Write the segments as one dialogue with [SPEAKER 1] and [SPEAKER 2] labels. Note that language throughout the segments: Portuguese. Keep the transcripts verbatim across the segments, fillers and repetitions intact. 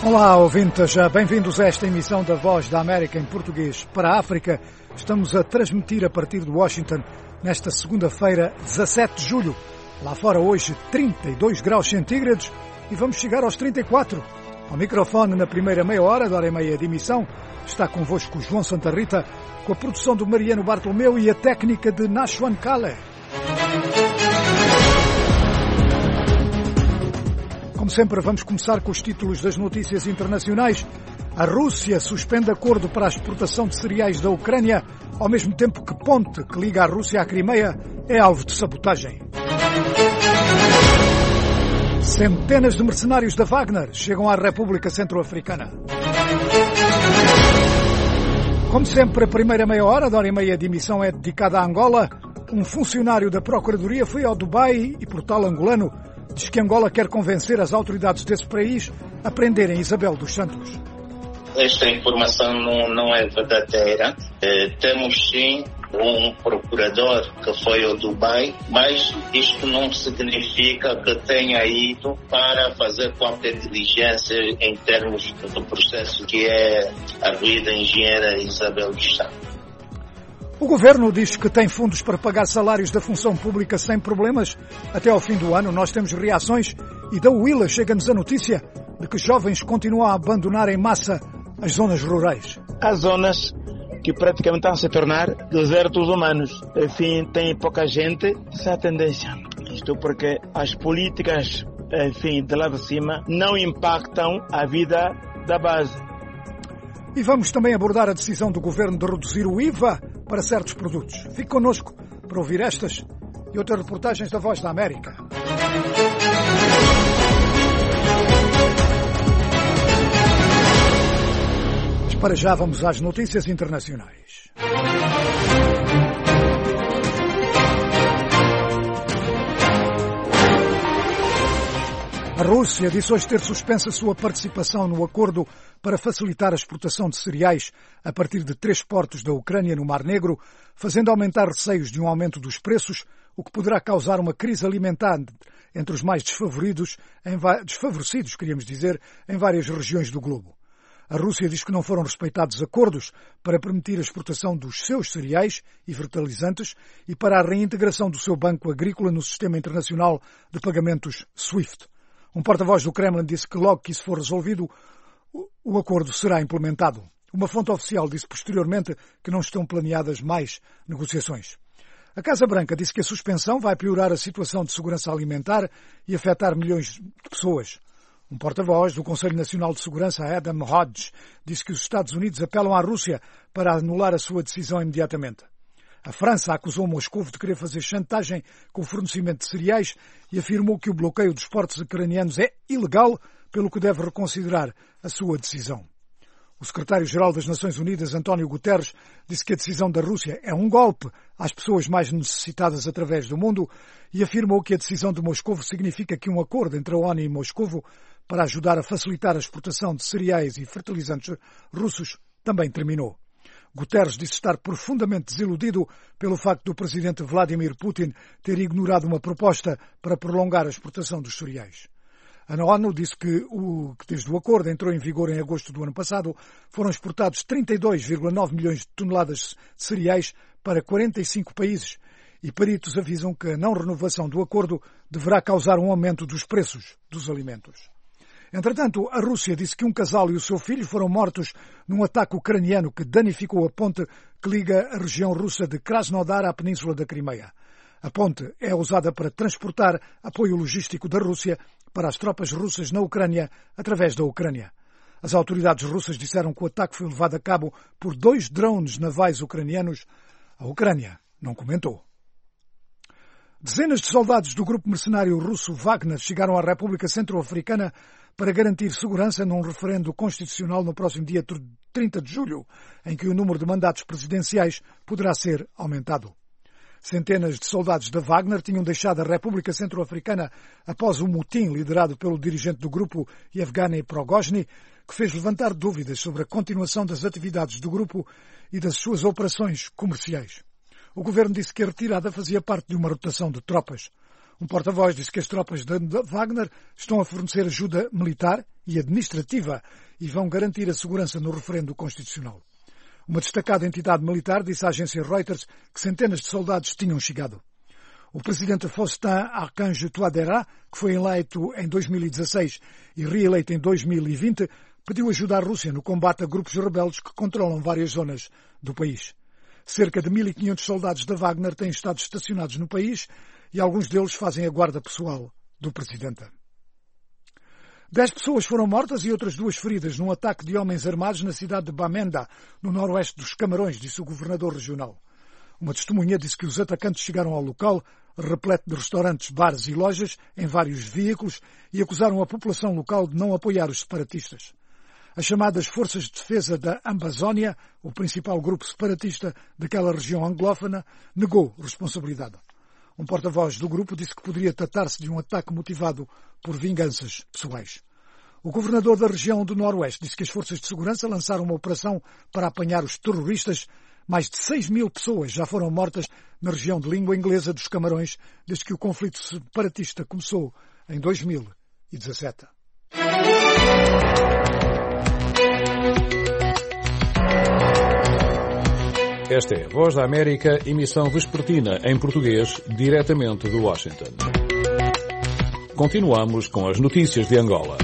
[SPEAKER 1] Olá, ouvintes, bem-vindos a esta emissão da Voz da América em português para a África. Estamos a transmitir a partir de Washington nesta segunda-feira, dezassete de julho. Lá fora hoje trinta e dois graus centígrados e vamos chegar aos trinta e quatro. Ao microfone na primeira meia hora, da hora e meia de emissão, está convosco João Santa Rita, com a produção do Mariano Bartolomeu e a técnica de Nashwan Kale. Como sempre, vamos começar com os títulos das notícias internacionais. A Rússia suspende acordo para a exportação de cereais da Ucrânia, ao mesmo tempo que ponte que liga a Rússia à Crimeia é alvo de sabotagem. Centenas de mercenários da Wagner chegam à República Centro-Africana. Como sempre, a primeira meia hora, da hora e meia de emissão, é dedicada a Angola. Um funcionário da Procuradoria foi ao Dubai e, portal angolano, diz que Angola quer convencer as autoridades desse país a prenderem Isabel dos Santos.
[SPEAKER 2] Esta informação não, não é verdadeira. Eh, temos sim um procurador que foi ao Dubai, mas isto não significa que tenha ido para fazer qualquer diligência em termos do processo que é a vida engenheira Isabel dos Santos.
[SPEAKER 1] O governo diz que tem fundos para pagar salários da função pública sem problemas. Até ao fim do ano nós temos reações e da Huila chega-nos a notícia de que jovens continuam a abandonar em massa as zonas rurais.
[SPEAKER 3] Há zonas que praticamente estão a se tornar desertos humanos. Enfim, tem pouca gente. Essa é a tendência. Isto porque as políticas, enfim, de lá de cima não impactam a vida da base.
[SPEAKER 1] E vamos também abordar a decisão do governo de reduzir o I V A para certos produtos. Fique connosco para ouvir estas e outras reportagens da Voz da América. Mas para já vamos às notícias internacionais. A Rússia disse hoje ter suspenso a sua participação no acordo para facilitar a exportação de cereais a partir de três portos da Ucrânia no Mar Negro, fazendo aumentar receios de um aumento dos preços, o que poderá causar uma crise alimentar entre os mais desfavoridos, em, desfavorecidos, queríamos dizer, em várias regiões do globo. A Rússia diz que não foram respeitados acordos para permitir a exportação dos seus cereais e fertilizantes e para a reintegração do seu banco agrícola no sistema internacional de pagamentos SWIFT. Um porta-voz do Kremlin disse que logo que isso for resolvido, o acordo será implementado. Uma fonte oficial disse posteriormente que não estão planeadas mais negociações. A Casa Branca disse que a suspensão vai piorar a situação de segurança alimentar e afetar milhões de pessoas. Um porta-voz do Conselho Nacional de Segurança, Adam Hodge, disse que os Estados Unidos apelam à Rússia para anular a sua decisão imediatamente. A França acusou Moscou de querer fazer chantagem com o fornecimento de cereais e afirmou que o bloqueio dos portos ucranianos é ilegal, pelo que deve reconsiderar a sua decisão. O secretário-geral das Nações Unidas, António Guterres, disse que a decisão da Rússia é um golpe às pessoas mais necessitadas através do mundo e afirmou que a decisão de Moscou significa que um acordo entre a ONU e Moscou para ajudar a facilitar a exportação de cereais e fertilizantes russos também terminou. Guterres disse estar profundamente desiludido pelo facto do presidente Vladimir Putin ter ignorado uma proposta para prolongar a exportação dos cereais. A ONU disse que, o, que desde o acordo entrou em vigor em agosto do ano passado, foram exportados trinta e dois vírgula nove milhões de toneladas de cereais para quarenta e cinco países e peritos avisam que a não renovação do acordo deverá causar um aumento dos preços dos alimentos. Entretanto, a Rússia disse que um casal e o seu filho foram mortos num ataque ucraniano que danificou a ponte que liga a região russa de Krasnodar à península da Crimeia. A ponte é usada para transportar apoio logístico da Rússia para as tropas russas na Ucrânia através da Ucrânia. As autoridades russas disseram que o ataque foi levado a cabo por dois drones navais ucranianos. A Ucrânia não comentou. Dezenas de soldados do grupo mercenário russo Wagner chegaram à República Centro-Africana para garantir segurança num referendo constitucional no próximo dia trinta de julho, em que o número de mandatos presidenciais poderá ser aumentado. Centenas de soldados da Wagner tinham deixado a República Centro-Africana após um motim liderado pelo dirigente do grupo Yevgeny Prigozhin, que fez levantar dúvidas sobre a continuação das atividades do grupo e das suas operações comerciais. O governo disse que a retirada fazia parte de uma rotação de tropas. Um porta-voz disse que as tropas da Wagner estão a fornecer ajuda militar e administrativa e vão garantir a segurança no referendo constitucional. Uma destacada entidade militar disse à agência Reuters que centenas de soldados tinham chegado. O presidente Faustin Archange Touadéra, que foi eleito em dois mil e dezasseis e reeleito em dois mil e vinte, pediu ajuda à Rússia no combate a grupos rebeldes que controlam várias zonas do país. Cerca de mil e quinhentos soldados da Wagner têm estado estacionados no país e alguns deles fazem a guarda pessoal do presidente. Dez pessoas foram mortas e outras duas feridas num ataque de homens armados na cidade de Bamenda, no noroeste dos Camarões, disse o governador regional. Uma testemunha disse que os atacantes chegaram ao local, repleto de restaurantes, bares e lojas, em vários veículos, e acusaram a população local de não apoiar os separatistas. As chamadas Forças de Defesa da Amazónia, o principal grupo separatista daquela região anglófona, negou responsabilidade. Um porta-voz do grupo disse que poderia tratar-se de um ataque motivado por vinganças pessoais. O governador da região do Noroeste disse que as forças de segurança lançaram uma operação para apanhar os terroristas. Mais de seis mil pessoas já foram mortas na região de língua inglesa dos Camarões desde que o conflito separatista começou em dois mil e dezassete.
[SPEAKER 4] Esta é a Voz da América, emissão vespertina em português, diretamente de Washington. Continuamos com as notícias de Angola.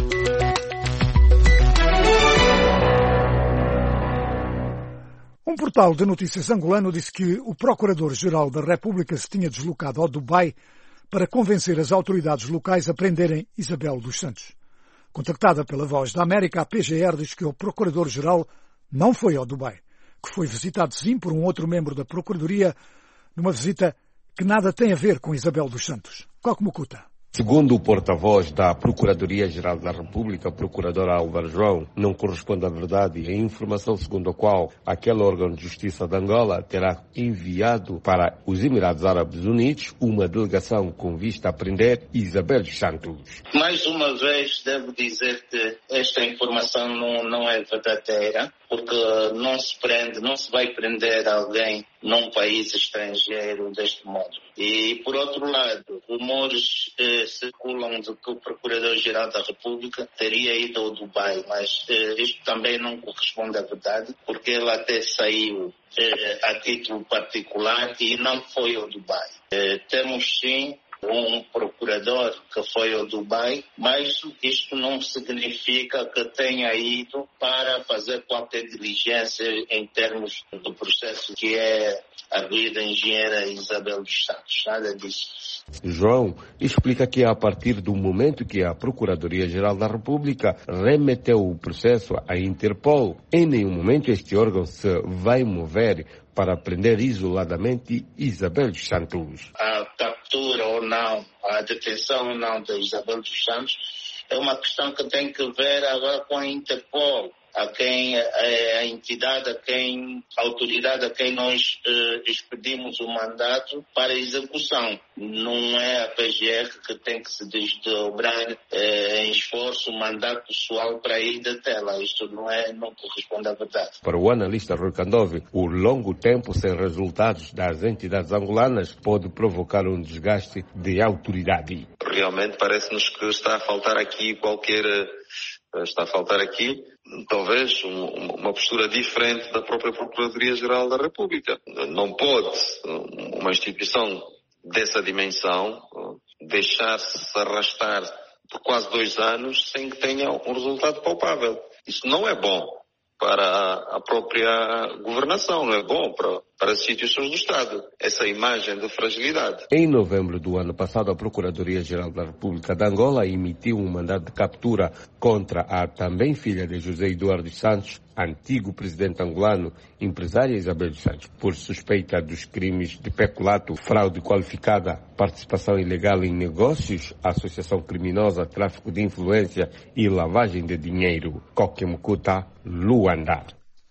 [SPEAKER 1] Um portal de notícias angolano disse que o Procurador-Geral da República se tinha deslocado ao Dubai para convencer as autoridades locais a prenderem Isabel dos Santos. Contactada pela Voz da América, a P G R diz que o Procurador-Geral não foi ao Dubai, que foi visitado sim por um outro membro da Procuradoria, numa visita que nada tem a ver com Isabel dos Santos. Coque Mucuta.
[SPEAKER 5] Segundo o porta-voz da Procuradoria-Geral da República, procurador Álvaro João, não corresponde à verdade a informação segundo a qual aquele órgão de justiça de Angola terá enviado para os Emirados Árabes Unidos uma delegação com vista a prender Isabel dos Santos.
[SPEAKER 2] Mais uma vez, devo dizer que esta informação não, não é verdadeira, porque não se prende, não se vai prender alguém num país estrangeiro deste modo. E, por outro lado, rumores eh, circulam de que o Procurador-Geral da República teria ido ao Dubai, mas eh, isto também não corresponde à verdade, porque ele até saiu eh, a título particular e não foi ao Dubai. Eh, temos sim um procurador que foi ao Dubai, mas isto não significa que tenha ido para fazer qualquer diligência em termos do processo que é a vida engenheira Isabel dos Santos. Nada disso.
[SPEAKER 5] João explica que a partir do momento que a Procuradoria-Geral da República remeteu o processo à Interpol, em nenhum momento este órgão se vai mover para prender isoladamente Isabel dos Santos.
[SPEAKER 2] A captura ou não, a detenção ou não de Isabel dos Santos é uma questão que tem que ver agora com a Interpol, a quem é a entidade, a quem a autoridade a quem nós eh, expedimos o mandato para execução. Não é a P G R que tem que se desdobrar eh, em esforço, mandato pessoal para ir detê-la. Isto não é, não corresponde à verdade.
[SPEAKER 5] Para o analista Rui Candovi, o longo tempo sem resultados das entidades angolanas pode provocar um desgaste de autoridade.
[SPEAKER 6] Realmente parece-nos que está a faltar aqui qualquer... Está a faltar aqui, talvez, um, uma postura diferente da própria Procuradoria-Geral da República. Não pode uma instituição dessa dimensão deixar-se arrastar por quase dois anos sem que tenha um resultado palpável. Isso não é bom para a própria governação, não é bom para, para as instituições do Estado, essa imagem de fragilidade.
[SPEAKER 5] Em novembro do ano passado, a Procuradoria-Geral da República de Angola emitiu um mandado de captura contra a também filha de José Eduardo dos Santos, antigo presidente angolano, empresária Isabel dos Santos, por suspeita dos crimes de peculato, fraude qualificada, participação ilegal em negócios, associação criminosa, tráfico de influência e lavagem de dinheiro. Coque Mucuta, Luanda.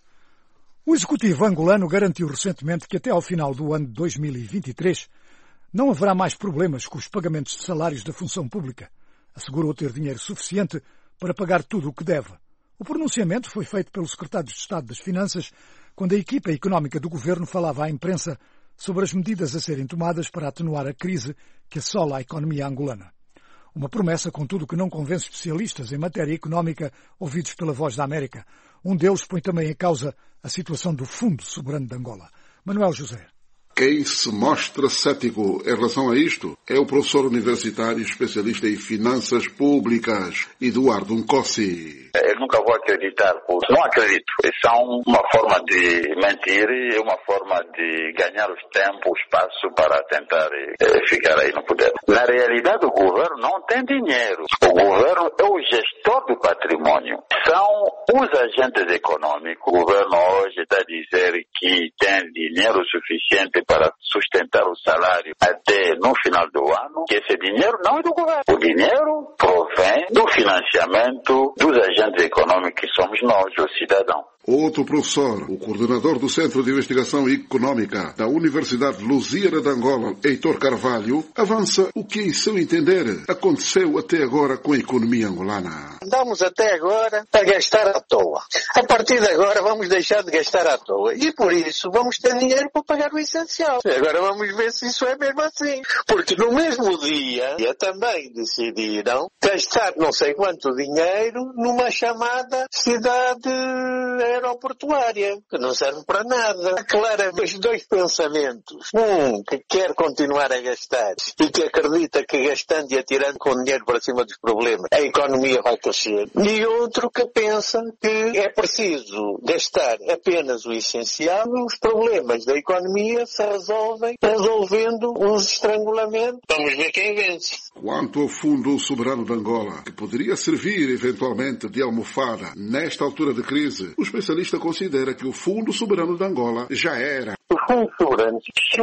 [SPEAKER 1] O executivo angolano garantiu recentemente que até ao final do ano de dois mil e vinte e três não haverá mais problemas com os pagamentos de salários da função pública. Assegurou ter dinheiro suficiente para pagar tudo o que deve. O pronunciamento foi feito pelo secretário de Estado das Finanças quando a equipa económica do governo falava à imprensa sobre as medidas a serem tomadas para atenuar a crise que assola a economia angolana. Uma promessa, contudo, que não convence especialistas em matéria económica ouvidos pela Voz da América. Um deles põe também em causa a situação do Fundo Soberano de Angola. Manuel José.
[SPEAKER 7] Quem se mostra cético em relação a isto é o professor universitário especialista em finanças públicas, Eduardo Nkossi.
[SPEAKER 8] Eu nunca vou acreditar, não acredito. São uma forma de mentir e uma forma de ganhar o tempo, o espaço para tentar eh, ficar aí no poder. Na realidade, o governo não tem dinheiro. O governo é o gestor do patrimônio. São os agentes econômicos. O governo hoje está a dizer que tem dinheiro suficiente para sustentar o salário até no final do ano, que esse dinheiro não é do governo. O dinheiro provém do financiamento dos agentes econômicos que somos nós, os cidadãos.
[SPEAKER 7] Outro professor, o coordenador do Centro de Investigação Económica da Universidade Lusíada de Angola, Heitor Carvalho, avança o que, em seu entender, aconteceu até agora com a economia angolana.
[SPEAKER 9] Andamos até agora a gastar à toa. A partir de agora vamos deixar de gastar à toa. E por isso vamos ter dinheiro para pagar o essencial. Agora vamos ver se isso é mesmo assim. Porque no mesmo dia, também decidiram gastar não sei quanto dinheiro numa chamada cidade aeroportuária, que não serve para nada. Claramente, dois pensamentos. Um, que quer continuar a gastar e que acredita que gastando e atirando com dinheiro para cima dos problemas, a economia vai crescer. E outro que pensa que é preciso gastar apenas o essencial e os problemas da economia se resolvem resolvendo os estrangulamentos. Vamos ver quem vence.
[SPEAKER 7] Quanto ao Fundo Soberano de Angola, que poderia servir eventualmente de almofada nesta altura de crise, o especialista considera que o Fundo Soberano de Angola já era.
[SPEAKER 9] O Fundo Soberano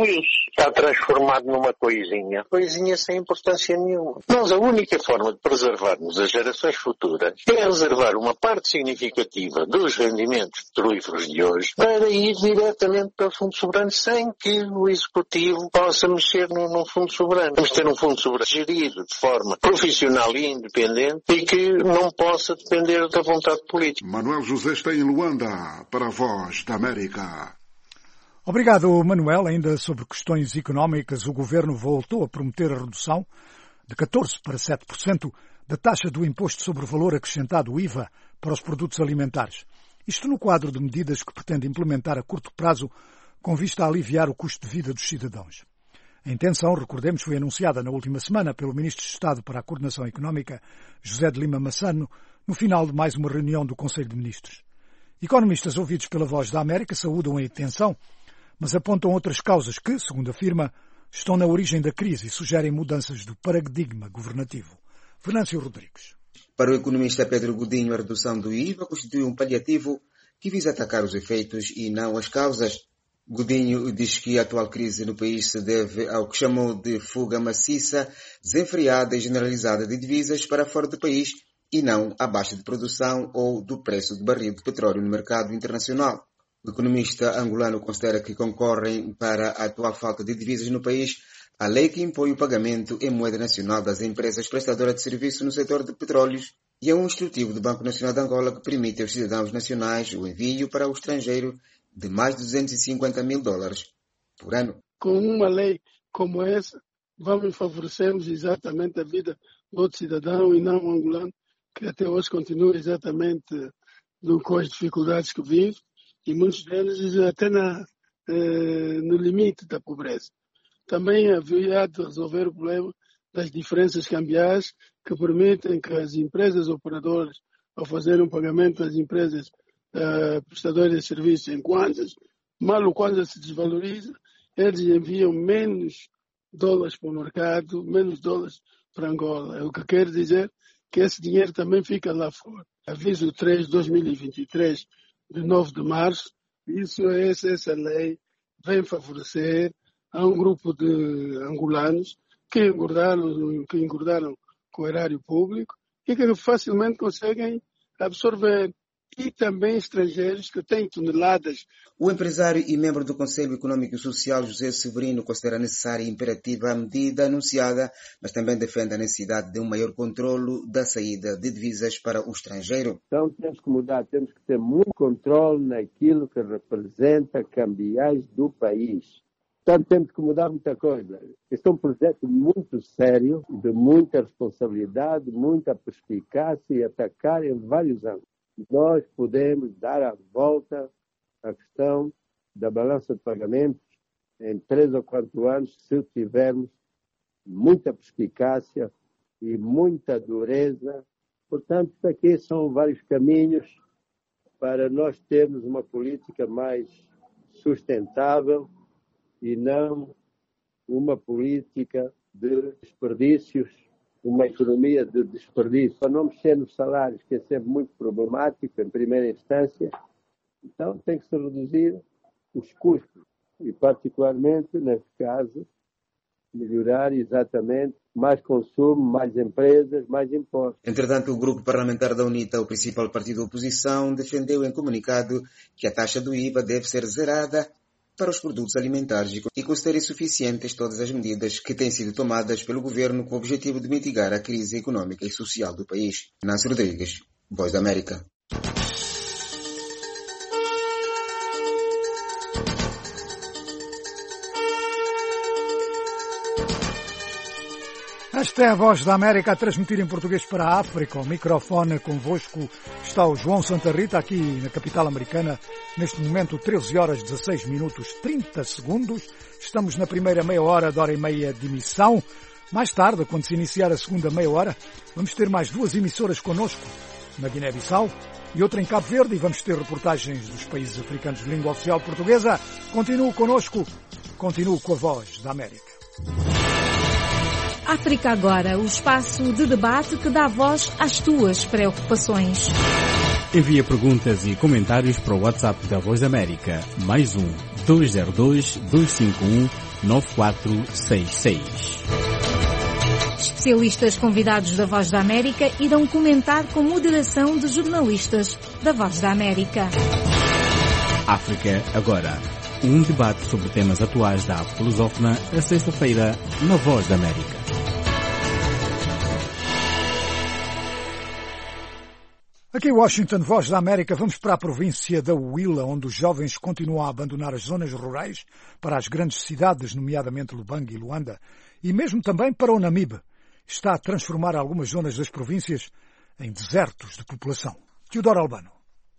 [SPEAKER 9] está transformado numa coisinha. Coisinha sem importância nenhuma. Nós, a única forma de preservarmos as gerações futuras é reservar uma parte significativa dos rendimentos petrolíferos de hoje para ir diretamente para o Fundo Soberano sem que o Executivo possa mexer no, no Fundo Soberano. Vamos ter um Fundo Soberano gerido de forma profissional e independente e que não possa depender da vontade política.
[SPEAKER 7] Manuel José está em Luanda para a Voz da América.
[SPEAKER 1] Obrigado, Manuel. Ainda sobre questões económicas, o Governo voltou a prometer a redução de catorze por cento para sete por cento da taxa do Imposto sobre o Valor Acrescentado, o I V A, para os produtos alimentares. Isto no quadro de medidas que pretende implementar a curto prazo com vista a aliviar o custo de vida dos cidadãos. A intenção, recordemos, foi anunciada na última semana pelo Ministro de Estado para a Coordenação Económica, José de Lima Massano, no final de mais uma reunião do Conselho de Ministros. Economistas ouvidos pela Voz da América saúdam a intenção, mas apontam outras causas que, segundo afirma, estão na origem da crise e sugerem mudanças do paradigma governativo. Venâncio Rodrigues.
[SPEAKER 10] Para o economista Pedro Godinho, a redução do I V A constitui um paliativo que visa atacar os efeitos e não as causas. Godinho diz que a atual crise no país se deve ao que chamou de fuga maciça, desenfreada e generalizada de divisas para fora do país e não à baixa de produção ou do preço do barril de petróleo no mercado internacional. O economista angolano considera que concorrem para a atual falta de divisas no país a lei que impõe o pagamento em moeda nacional das empresas prestadoras de serviço no setor de petróleos e a um instrutivo do Banco Nacional de Angola que permite aos cidadãos nacionais o envio para o estrangeiro de mais de duzentos e cinquenta mil dólares por ano.
[SPEAKER 11] Com uma lei como essa, vamos favorecermos exatamente a vida do outro cidadão e não o angolano, que até hoje continua exatamente com as dificuldades que vive, e muitos deles até na, eh, no limite da pobreza. Também havia de resolver o problema das diferenças cambiais que permitem que as empresas operadoras, ao fazerem um pagamento às empresas eh, prestadoras de serviços em kwanzas, mal o kwanza se desvaloriza, eles enviam menos dólares para o mercado, menos dólares para Angola. O que quer dizer que esse dinheiro também fica lá fora. Aviso três de dois mil e vinte e três, de nove de março, isso, essa, essa lei vem favorecer a um grupo de angolanos que engordaram, que engordaram com o erário público e que facilmente conseguem absorver. E também estrangeiros que têm toneladas.
[SPEAKER 10] O empresário e membro do Conselho Econômico e Social, José Severino, considera necessária e imperativa a medida anunciada, mas também defende a necessidade de um maior controlo da saída de divisas para o estrangeiro.
[SPEAKER 12] Então temos que mudar, temos que ter muito controle naquilo que representa cambiais do país. Portanto, temos que mudar muita coisa. Este é um projeto muito sério, de muita responsabilidade, muita perspicácia e atacar em vários ângulos. Nós podemos dar a volta à questão da balança de pagamentos em três ou quatro anos se tivermos muita perspicácia e muita dureza. Portanto, aqui são vários caminhos para nós termos uma política mais sustentável e não uma política de desperdícios, uma economia de desperdício. Para não mexer nos salários, que é sempre muito problemático em primeira instância, então tem que se reduzir os custos e, particularmente, neste caso, melhorar exatamente mais consumo, mais empresas, mais impostos.
[SPEAKER 10] Entretanto, o grupo parlamentar da UNITA, o principal partido da oposição, defendeu em comunicado que a taxa do I V A deve ser zerada para os produtos alimentares e considerem suficientes todas as medidas que têm sido tomadas pelo governo com o objetivo de mitigar a crise econômica e social do país. Inácio Rodrigues, Voz da América.
[SPEAKER 1] Esta é a Voz da América a transmitir em português para a África. O microfone convosco está o João Santa Rita, aqui na capital americana. Neste momento, treze horas, dezasseis minutos, trinta segundos. Estamos na primeira meia hora de hora e meia de emissão. Mais tarde, quando se iniciar a segunda meia hora, vamos ter mais duas emissoras connosco, na Guiné-Bissau e outra em Cabo Verde, e vamos ter reportagens dos países africanos de língua oficial portuguesa. Continuo connosco, continuo com a Voz da América.
[SPEAKER 13] África Agora, o espaço de debate que dá voz às tuas preocupações.
[SPEAKER 14] Envia perguntas e comentários para o WhatsApp da Voz da América, mais um, dois zero dois, dois cinco um, nove quatro seis seis.
[SPEAKER 13] Especialistas convidados da Voz da América irão comentar com moderação de jornalistas da Voz da América.
[SPEAKER 14] África Agora, um debate sobre temas atuais da África lusófona, a sexta-feira, na Voz da América.
[SPEAKER 1] Aqui em Washington, Voz da América, vamos para a província da Huila, onde os jovens continuam a abandonar as zonas rurais para as grandes cidades, nomeadamente Lubanga e Luanda, e mesmo também para o Namibe. Está a transformar algumas zonas das províncias em desertos de população. Teodoro Albano.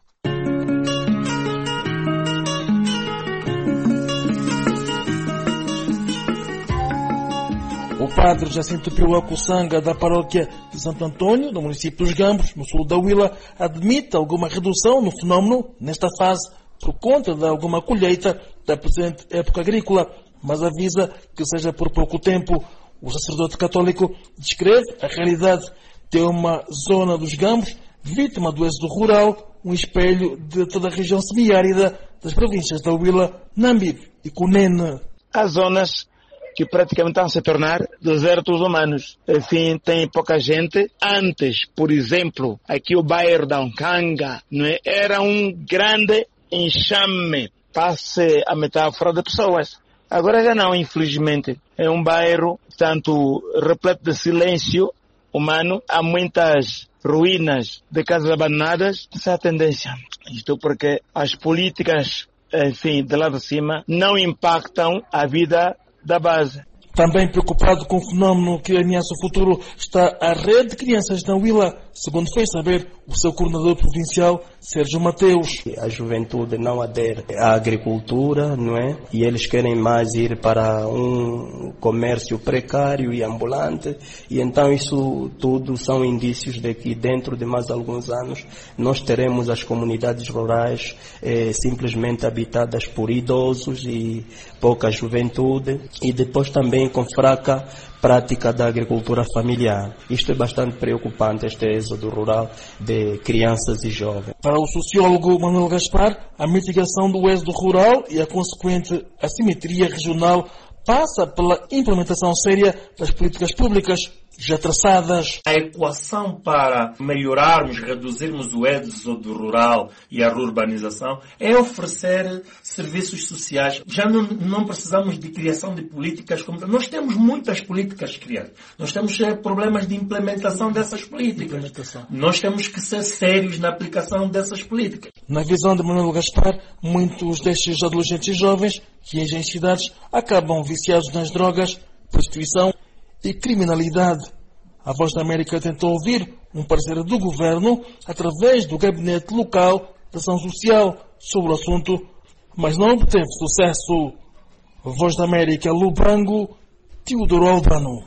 [SPEAKER 15] O padre Jacinto Pio Kussanga, da paróquia de Santo Antônio, no município dos Gambos, no sul da Huila, admite alguma redução no fenómeno nesta fase por conta de alguma colheita da presente época agrícola, mas avisa que seja por pouco tempo. O sacerdote católico descreve a realidade de uma zona dos Gambos, vítima do êxodo rural, um espelho de toda a região semiárida das províncias da Huila, Namibe e Cunene.
[SPEAKER 3] Há zonas que praticamente estão a se tornar desertos humanos. Enfim, tem pouca gente. Antes, por exemplo, aqui o bairro da Nkanga, não é? Era um grande enxame, passe a metáfora de pessoas. Agora já não, infelizmente. É um bairro, tanto repleto de silêncio humano, há muitas ruínas de casas abandonadas. Essa é a tendência. Isto porque as políticas, enfim, de lá de cima, não impactam a vida da base.
[SPEAKER 15] Também preocupado com o fenómeno que ameaça o futuro está a rede de crianças na Huila, segundo fez saber o seu coordenador provincial, Sérgio Mateus.
[SPEAKER 16] A juventude não adere à agricultura, não é? E eles querem mais ir para um comércio precário e ambulante, e então isso tudo são indícios de que dentro de mais alguns anos nós teremos as comunidades rurais eh, simplesmente habitadas por idosos e pouca juventude, e depois também com fraca prática da agricultura familiar. Isto é bastante preocupante, este êxodo rural de crianças e jovens.
[SPEAKER 15] Para o sociólogo Manuel Gaspar, a mitigação do êxodo rural e a consequente assimetria regional passa pela implementação séria das políticas públicas já traçadas.
[SPEAKER 17] A equação para melhorarmos, reduzirmos o êxodo rural e a urbanização é oferecer serviços sociais. Já não, não precisamos de criação de políticas. Como... Nós temos muitas políticas criadas. Nós temos é, problemas de implementação dessas políticas. Nós temos que ser sérios na aplicação dessas políticas.
[SPEAKER 15] Na visão de Manuel Gaspar, muitos destes adolescentes jovens que agem em cidades acabam viciados nas drogas, prostituição e criminalidade. A Voz da América tentou ouvir um parceiro do governo através do Gabinete Local de Ação Social sobre o assunto, mas não obteve sucesso. Voz da América, Lubango, Teodoro Albano.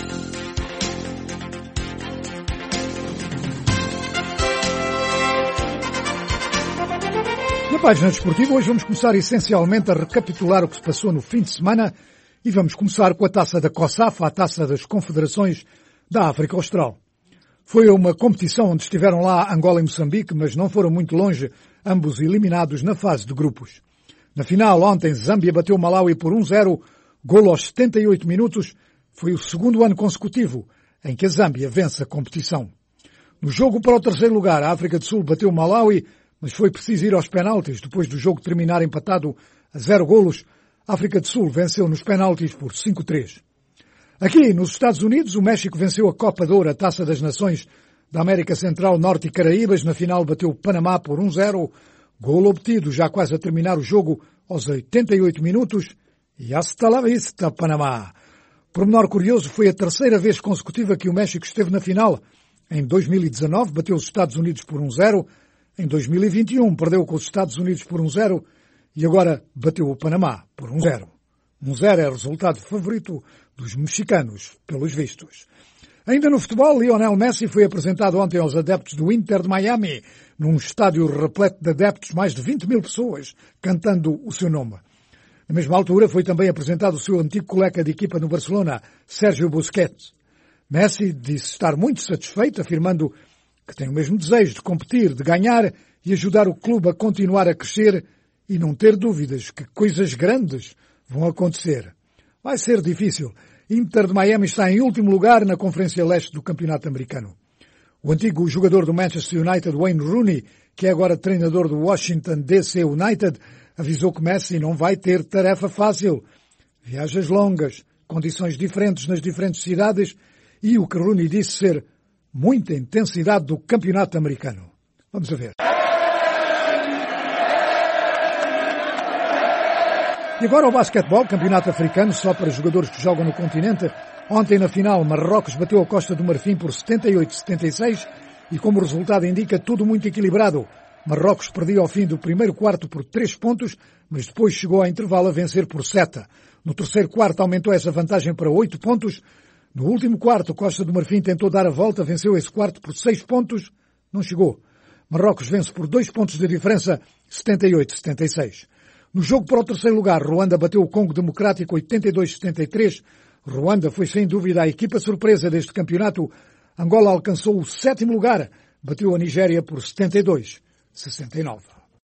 [SPEAKER 1] Na página desportiva, hoje vamos começar essencialmente a recapitular o que se passou no fim de semana e vamos começar com a taça da COSAF, a taça das Confederações da África Austral. Foi uma competição onde estiveram lá Angola e Moçambique, mas não foram muito longe, ambos eliminados na fase de grupos. Na final, ontem, Zâmbia bateu Malawi por um zero, golo aos setenta e oito minutos. Foi o segundo ano consecutivo em que a Zâmbia vence a competição. No jogo para o terceiro lugar, a África do Sul bateu Malawi, mas foi preciso ir aos penaltis. Depois do jogo terminar empatado a zero golos, a África do Sul venceu nos penaltis por cinco a três. Aqui, nos Estados Unidos, o México venceu a Copa de Ouro, a Taça das Nações da América Central, Norte e Caraíbas. Na final bateu o Panamá por um zero. Golo obtido já quase a terminar o jogo aos oitenta e oito minutos. E hasta la vista, Panamá. Por menor curioso, foi a terceira vez consecutiva que o México esteve na final. Em dois mil e dezanove, bateu os Estados Unidos por um zero. Em dois mil e vinte e um, perdeu com os Estados Unidos por um zero. E agora bateu o Panamá por um zero. um zero é o resultado favorito dos mexicanos, pelos vistos. Ainda no futebol, Lionel Messi foi apresentado ontem aos adeptos do Inter de Miami, num estádio repleto de adeptos, mais de vinte mil pessoas, cantando o seu nome. Na mesma altura, foi também apresentado o seu antigo colega de equipa no Barcelona, Sérgio Busquets. Messi disse estar muito satisfeito, afirmando que tem o mesmo desejo de competir, de ganhar e ajudar o clube a continuar a crescer e não ter dúvidas que coisas grandes vão acontecer. Vai ser difícil. Inter de Miami está em último lugar na Conferência Leste do Campeonato Americano. O antigo jogador do Manchester United, Wayne Rooney, que é agora treinador do Washington D C United, avisou que Messi não vai ter tarefa fácil. Viagens longas, condições diferentes nas diferentes cidades e o que Rooney disse ser muita intensidade do Campeonato Americano. Vamos a ver. E agora o basquetebol, campeonato africano, só para jogadores que jogam no continente. Ontem na final, Marrocos bateu a Costa do Marfim por setenta e oito a setenta e seis e como o resultado indica, tudo muito equilibrado. Marrocos perdia ao fim do primeiro quarto por três pontos, mas depois chegou ao intervalo a vencer por sete. No terceiro quarto aumentou essa vantagem para oito pontos. No último quarto, Costa do Marfim tentou dar a volta, venceu esse quarto por seis pontos, não chegou. Marrocos vence por dois pontos de diferença, setenta e oito a setenta e seis. No jogo para o terceiro lugar, Ruanda bateu o Congo Democrático oitenta e dois a setenta e três. Ruanda foi sem dúvida a equipa surpresa deste campeonato. Angola alcançou o sétimo lugar, bateu a Nigéria por setenta e dois a sessenta e nove.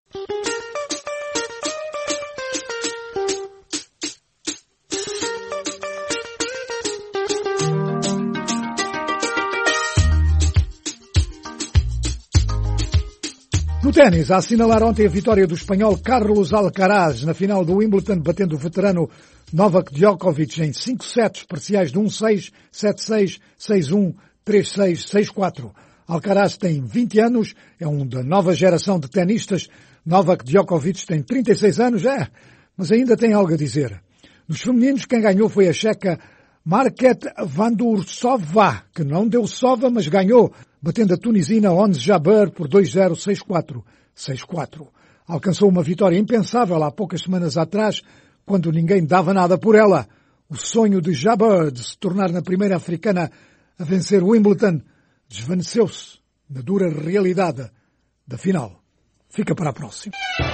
[SPEAKER 1] No ténis, a assinalar ontem a vitória do espanhol Carlos Alcaraz na final do Wimbledon, batendo o veterano Novak Djokovic em cinco sets parciais de um seis, sete seis, seis um, três seis, seis quatro. Alcaraz tem vinte anos, é um da nova geração de tenistas. Novak Djokovic tem trinta e seis anos, é, mas ainda tem algo a dizer. Nos femininos, quem ganhou foi a checa Market Vandursova, que não deu sova, mas ganhou, batendo a tunisina Ons Jabeur por dois zero, seis quatro, seis quatro. Alcançou uma vitória impensável há poucas semanas atrás, quando ninguém dava nada por ela. O sonho de Jabeur de se tornar na primeira africana a vencer Wimbledon desvaneceu-se na dura realidade da final. Fica para a próxima.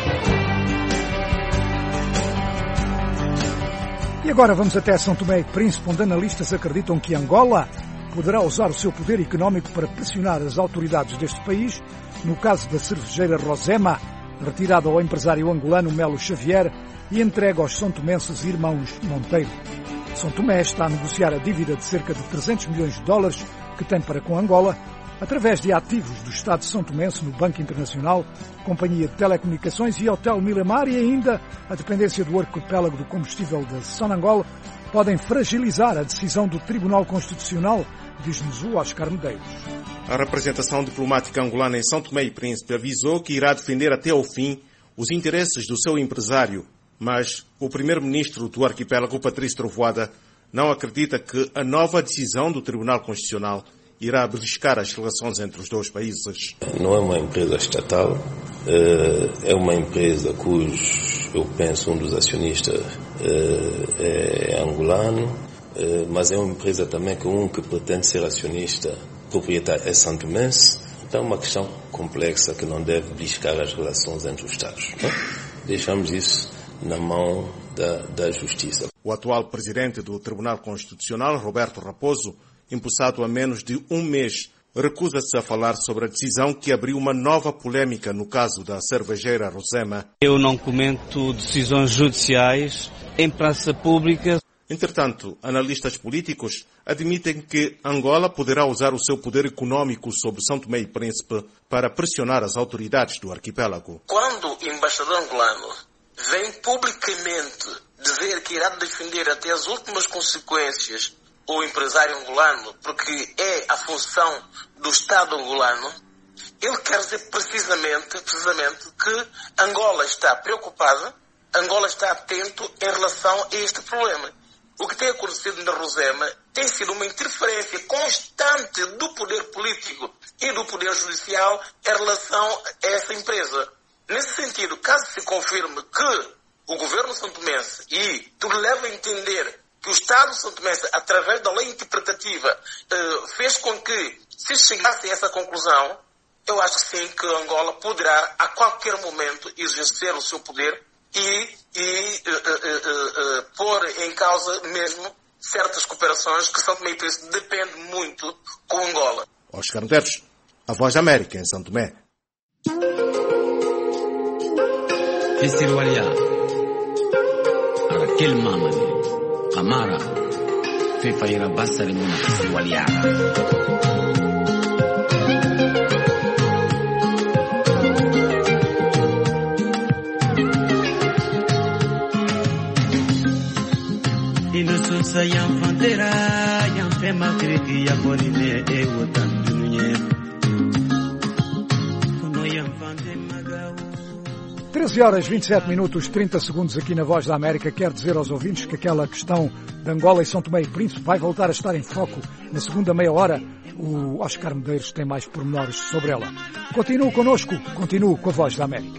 [SPEAKER 1] E agora vamos até São Tomé e Príncipe, onde analistas acreditam que Angola poderá usar o seu poder económico para pressionar as autoridades deste país, no caso da cervejeira Rosema, retirada ao empresário angolano Melo Xavier e entregue aos são-tomenses irmãos Monteiro. São Tomé está a negociar a dívida de cerca de trezentos milhões de dólares que tem para com Angola, através de ativos do Estado de São Tomense no Banco Internacional, Companhia de Telecomunicações e Hotel Miramar e ainda a dependência do arquipélago do combustível de Sonangol, podem fragilizar a decisão do Tribunal Constitucional, diz-nos o Oscar Medeiros.
[SPEAKER 18] A representação diplomática angolana em São Tomé e Príncipe avisou que irá defender até ao fim os interesses do seu empresário, mas o primeiro-ministro do arquipélago, Patrício Trovoada, não acredita que a nova decisão do Tribunal Constitucional irá beliscar as relações entre os dois países.
[SPEAKER 19] Não é uma empresa estatal, é uma empresa cujo, eu penso, um dos acionistas é angolano, mas é uma empresa também que um que pretende ser acionista proprietário é santomense. Então é uma questão complexa que não deve beliscar as relações entre os Estados. Então, deixamos isso na mão da, da Justiça.
[SPEAKER 18] O atual presidente do Tribunal Constitucional, Roberto Raposo, empossado há menos de um mês, recusa-se a falar sobre a decisão que abriu uma nova polêmica no caso da cervejeira Rosema.
[SPEAKER 20] Eu não comento decisões judiciais em praça pública.
[SPEAKER 18] Entretanto, analistas políticos admitem que Angola poderá usar o seu poder econômico sobre São Tomé e Príncipe para pressionar as autoridades do arquipélago.
[SPEAKER 21] Quando o embaixador angolano vem publicamente dizer que irá defender até as últimas consequências o empresário angolano, porque é a função do Estado angolano, ele quer dizer precisamente, precisamente que Angola está preocupada, Angola está atento em relação a este problema. O que tem acontecido na Rosema tem sido uma interferência constante do poder político e do poder judicial em relação a essa empresa. Nesse sentido, caso se confirme que o governo santomense, e tudo leva a entender que o Estado santomense, através da lei interpretativa, fez com que se chegasse a essa conclusão, eu acho que sim, que Angola poderá a qualquer momento exercer o seu poder e, e uh, uh, uh, uh, pôr em causa mesmo certas cooperações que São Tomé e Príncipe depende muito com Angola.
[SPEAKER 18] Oscar Medeiros, a Voz da América em São Tomé.
[SPEAKER 22] Fisirualia, Arakel Mamani, Amara, Fefaira Bassa de Muna Fisirualia.
[SPEAKER 23] Inosusa yang fantera yang fema kriki ya boline e wotan dunye kono yang fante magao.
[SPEAKER 1] treze horas vinte e sete minutos trinta segundos aqui na Voz da América. Quer dizer aos ouvintes que aquela questão de Angola e São Tomé e Príncipe vai voltar a estar em foco na segunda meia hora. O Oscar Medeiros tem mais pormenores sobre ela. Continue connosco, continue com a Voz da América.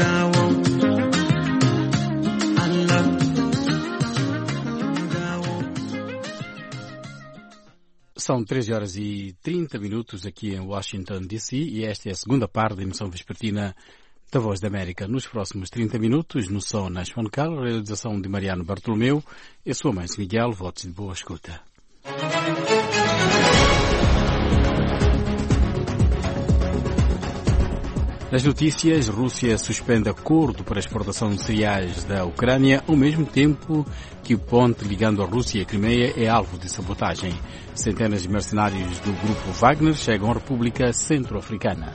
[SPEAKER 14] São treze horas e trinta minutos aqui em Washington, D C e esta é a segunda parte da emissão vespertina da Voz da América. Nos próximos trinta minutos, no som National Cal, realização de Mariano Bartolomeu e sua mãe Miguel, votos de boa escuta. Nas notícias, Rússia suspende acordo para a exportação de cereais da Ucrânia, ao mesmo tempo que o ponte ligando a Rússia e a Crimeia é alvo de sabotagem. Centenas de mercenários do grupo Wagner chegam à República Centro-Africana.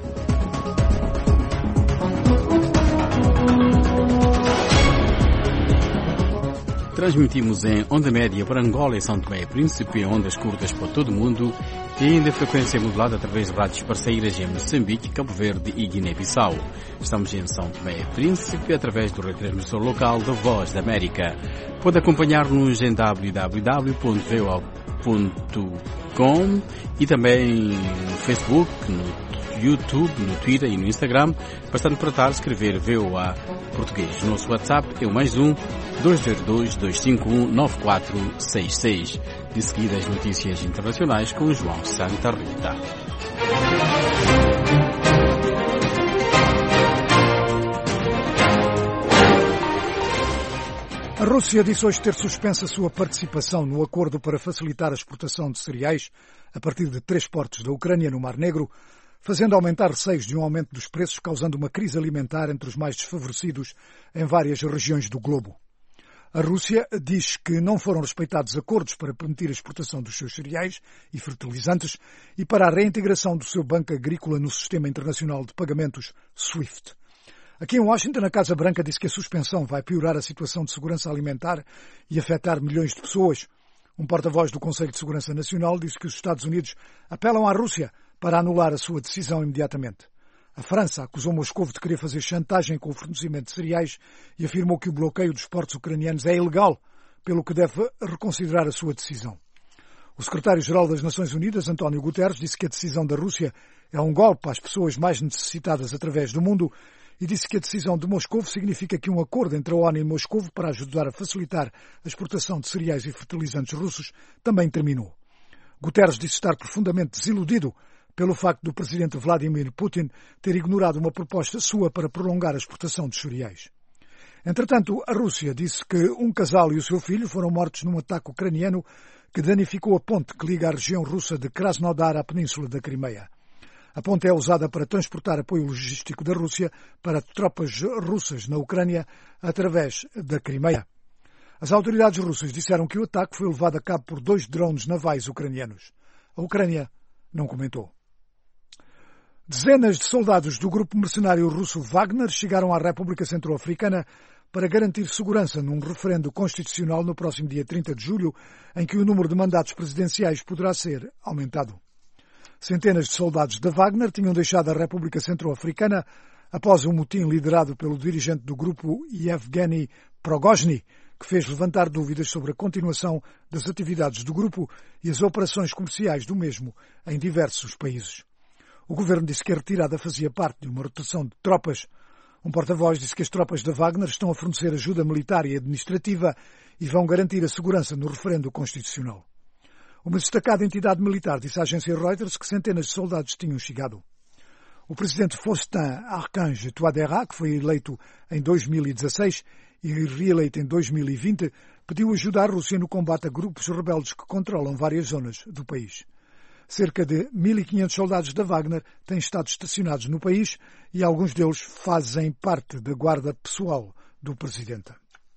[SPEAKER 14] Transmitimos em onda média para Angola e São Tomé e Príncipe, em ondas curtas para todo o mundo e ainda frequência modulada através de rádios parceiras em Moçambique, Cabo Verde e Guiné-Bissau. Estamos em São Tomé e Príncipe através do retransmissor local da Voz da América. Pode acompanhar-nos em w w w ponto v o a ponto com e também no Facebook, no YouTube, no Twitter e no Instagram. Bastante para estar, escrever V O A Português. Nosso WhatsApp é o mais um, dois zero dois, dois cinco um, nove quatro seis seis. De seguida as notícias internacionais com João Santa Rita.
[SPEAKER 1] A Rússia disse hoje ter suspenso a sua participação no acordo para facilitar a exportação de cereais a partir de três portos da Ucrânia no Mar Negro, fazendo aumentar receios de um aumento dos preços, causando uma crise alimentar entre os mais desfavorecidos em várias regiões do globo. A Rússia diz que não foram respeitados acordos para permitir a exportação dos seus cereais e fertilizantes e para a reintegração do seu banco agrícola no Sistema Internacional de Pagamentos SWIFT. Aqui em Washington, a Casa Branca disse que a suspensão vai piorar a situação de segurança alimentar e afetar milhões de pessoas. Um porta-voz do Conselho de Segurança Nacional disse que os Estados Unidos apelam à Rússia para anular a sua decisão imediatamente. A França acusou Moscou de querer fazer chantagem com o fornecimento de cereais e afirmou que o bloqueio dos portos ucranianos é ilegal, pelo que deve reconsiderar a sua decisão. O secretário-geral das Nações Unidas, António Guterres, disse que a decisão da Rússia é um golpe às pessoas mais necessitadas através do mundo e disse que a decisão de Moscou significa que um acordo entre a ONU e Moscou para ajudar a facilitar a exportação de cereais e fertilizantes russos também terminou. Guterres disse estar profundamente desiludido pelo facto do presidente Vladimir Putin ter ignorado uma proposta sua para prolongar a exportação de cereais. Entretanto, a Rússia disse que um casal e o seu filho foram mortos num ataque ucraniano que danificou a ponte que liga a região russa de Krasnodar à península da Crimeia. A ponte é usada para transportar apoio logístico da Rússia para tropas russas na Ucrânia através da Crimeia. As autoridades russas disseram que o ataque foi levado a cabo por dois drones navais ucranianos. A Ucrânia não comentou. Dezenas de soldados do grupo mercenário russo Wagner chegaram à República Centro-Africana para garantir segurança num referendo constitucional no próximo dia trinta de julho, em que o número de mandatos presidenciais poderá ser aumentado. Centenas de soldados da Wagner tinham deixado a República Centro-Africana após um motim liderado pelo dirigente do grupo Yevgeny Prigozhin, que fez levantar dúvidas sobre a continuação das atividades do grupo e as operações comerciais do mesmo em diversos países. O governo disse que a retirada fazia parte de uma rotação de tropas. Um porta-voz disse que as tropas da Wagner estão a fornecer ajuda militar e administrativa e vão garantir a segurança no referendo constitucional. Uma destacada entidade militar disse à agência Reuters que centenas de soldados tinham chegado. O presidente Faustin Archange Touadéra, que foi eleito em dois mil e dezasseis e reeleito em dois mil e vinte, pediu ajuda à Rússia no combate a grupos rebeldes que controlam várias zonas do país. Cerca de mil e quinhentos soldados da Wagner têm estado estacionados no país e alguns deles fazem parte da guarda pessoal do presidente.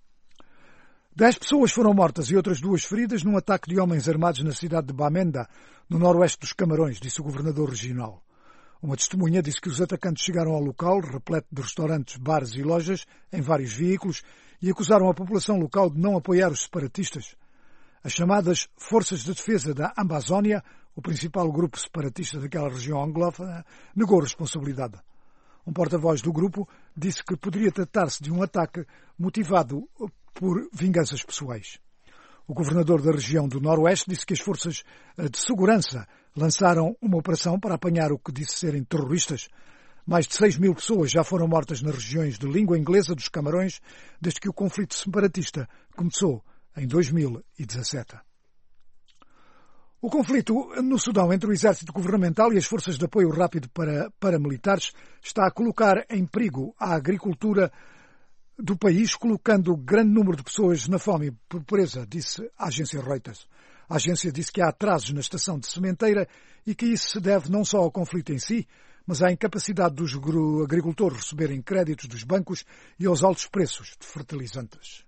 [SPEAKER 1] Dez pessoas foram mortas e outras duas feridas num ataque de homens armados na cidade de Bamenda, no noroeste dos Camarões, disse o governador regional. Uma testemunha disse que os atacantes chegaram ao local, repleto de restaurantes, bares e lojas, em vários veículos, e acusaram a população local de não apoiar os separatistas. As chamadas Forças de Defesa da Amazónia, o principal grupo separatista daquela região anglófona, negou responsabilidade. Um porta-voz do grupo disse que poderia tratar-se de um ataque motivado por vinganças pessoais. O governador da região do Noroeste disse que as forças de segurança lançaram uma operação para apanhar o que disse serem terroristas. Mais de seis mil pessoas já foram mortas nas regiões de língua inglesa dos Camarões desde que o conflito separatista começou em dois mil e dezassete. O conflito no Sudão entre o exército governamental e as forças de apoio rápido para paramilitares está a colocar em perigo a agricultura do país, colocando grande número de pessoas na fome e pobreza, disse a agência Reuters. A agência disse que há atrasos na estação de sementeira e que isso se deve não só ao conflito em si, mas à incapacidade dos agricultores receberem créditos dos bancos e aos altos preços de fertilizantes.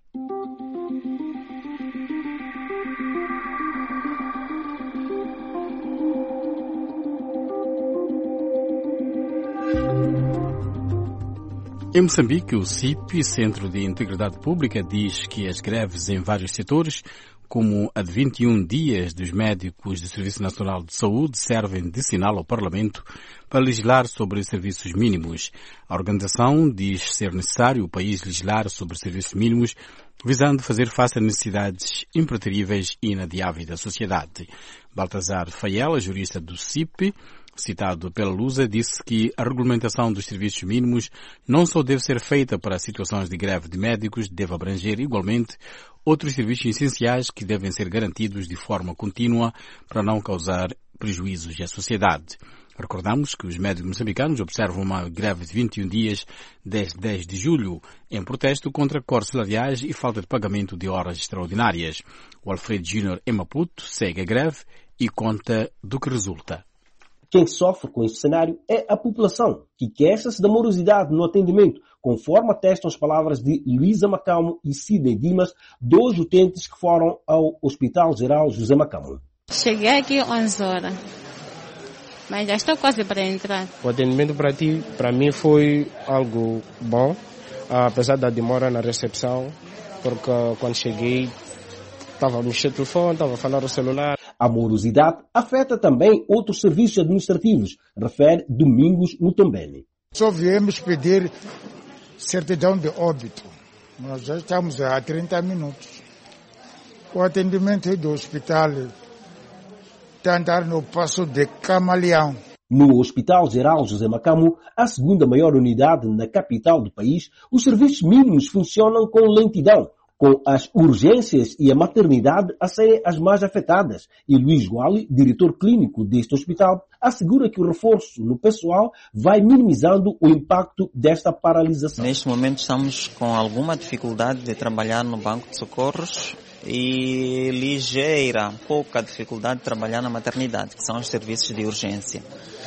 [SPEAKER 14] Em Moçambique, o C I P, Centro de Integridade Pública, diz que as greves em vários setores, como a de vinte e um dias dos médicos do Serviço Nacional de Saúde, servem de sinal ao Parlamento para legislar sobre os serviços mínimos. A organização diz ser necessário o país legislar sobre os serviços mínimos, visando fazer face a necessidades impreteríveis e inadiáveis da sociedade. Baltazar Faiela, jurista do C I P, citado pela Lusa, disse que a regulamentação dos serviços mínimos não só deve ser feita para situações de greve de médicos, deve abranger igualmente outros serviços essenciais que devem ser garantidos de forma contínua para não causar prejuízos à sociedade. Recordamos que os médicos moçambicanos observam uma greve de vinte e um dias desde dez de julho, em protesto contra cortes salariais e falta de pagamento de horas extraordinárias. O Alfredo Júnior em Maputo segue a greve e conta do que resulta.
[SPEAKER 2] Quem sofre com esse cenário é a população, que queixa-se da morosidade no atendimento, conforme atestam as palavras de Luísa Macamo e Sidney Dimas, dois utentes que foram ao Hospital Geral José Macamo.
[SPEAKER 4] Cheguei aqui onze horas, mas já estou quase para entrar.
[SPEAKER 6] O atendimento para ti, para mim, foi algo bom, apesar da demora na recepção, porque quando cheguei estava a mexer no telefone, estava a falar no celular.
[SPEAKER 2] A morosidade afeta também outros serviços administrativos, refere Domingos Mutombele.
[SPEAKER 24] Só viemos pedir certidão de óbito. Nós já estamos há trinta minutos. O atendimento do hospital está a andar no passo de camaleão.
[SPEAKER 2] No Hospital Geral José Macamo, a segunda maior unidade na capital do país, os serviços mínimos funcionam com lentidão, com as urgências e a maternidade a serem as mais afetadas. E Luís Guali, diretor clínico deste hospital, assegura que o reforço no pessoal vai minimizando o impacto desta paralisação.
[SPEAKER 25] Neste momento estamos com alguma dificuldade de trabalhar no banco de socorros e ligeira, pouca dificuldade de trabalhar na maternidade, que são os serviços de urgência.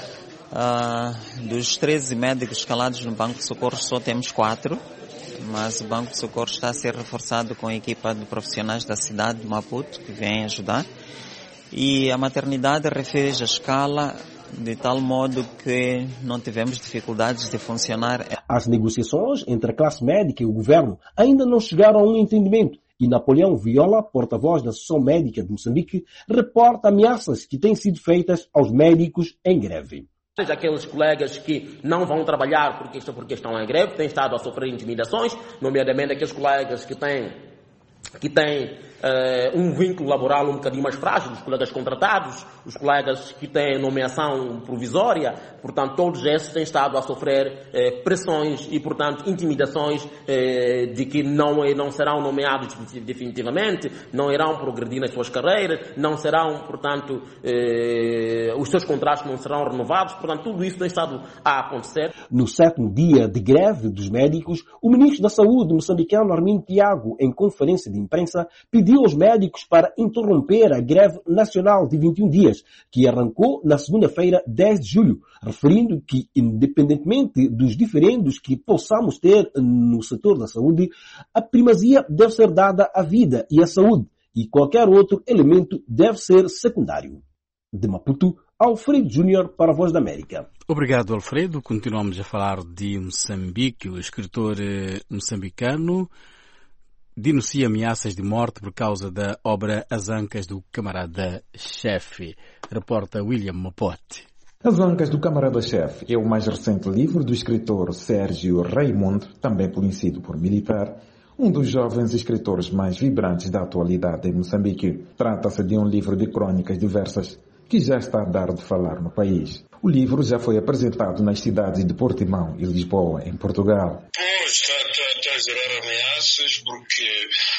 [SPEAKER 25] Uh, dos treze médicos escalados no banco de socorros só temos quatro. Mas o Banco de Socorro está a ser reforçado com a equipa de profissionais da cidade de Maputo, que vêm ajudar. E a maternidade refez a escala de tal modo que não tivemos dificuldades de funcionar.
[SPEAKER 2] As negociações entre a classe médica e o governo ainda não chegaram a um entendimento. E Napoleão Viola, porta-voz da Associação Médica de Moçambique, reporta ameaças que têm sido feitas aos médicos em greve.
[SPEAKER 26] Aqueles colegas que não vão trabalhar porque, porque estão em greve, têm estado a sofrer intimidações, nomeadamente aqueles colegas que têm, que têm uh, um vínculo laboral um bocadinho mais frágil, os colegas contratados, os colegas que têm nomeação provisória, portanto todos esses têm estado a sofrer uh, pressões e, portanto, intimidações uh, de que não, não serão nomeados definitivamente, não irão progredir nas suas carreiras, não serão, portanto, uh, os seus contratos não serão renovados, portanto tudo isso tem estado a acontecer.
[SPEAKER 2] No sétimo dia de greve dos médicos, o ministro da Saúde moçambicano Armindo Tiago, em conferência de imprensa, pediu aos médicos para interromper a greve nacional de vinte e um dias, que arrancou na segunda-feira, dez de julho, referindo que, independentemente dos diferendos que possamos ter no setor da saúde, a primazia deve ser dada à vida e à saúde, e qualquer outro elemento deve ser secundário. De Maputo, Alfredo Júnior para a Voz da América.
[SPEAKER 14] Obrigado, Alfredo. Continuamos a falar de Moçambique. O escritor moçambicano denuncia ameaças de morte por causa da obra As Ancas do Camarada-Chefe. Reporta William Mapote.
[SPEAKER 27] As Ancas do Camarada-Chefe é o mais recente livro do escritor Sérgio Raimundo, também conhecido por militar, um dos jovens escritores mais vibrantes da atualidade em Moçambique. Trata-se de um livro de crônicas diversas que já está a dar de falar no país. O livro já foi apresentado nas cidades de Portimão e Lisboa, em Portugal.
[SPEAKER 5] Pois, está, está, está a gerar ameaças porque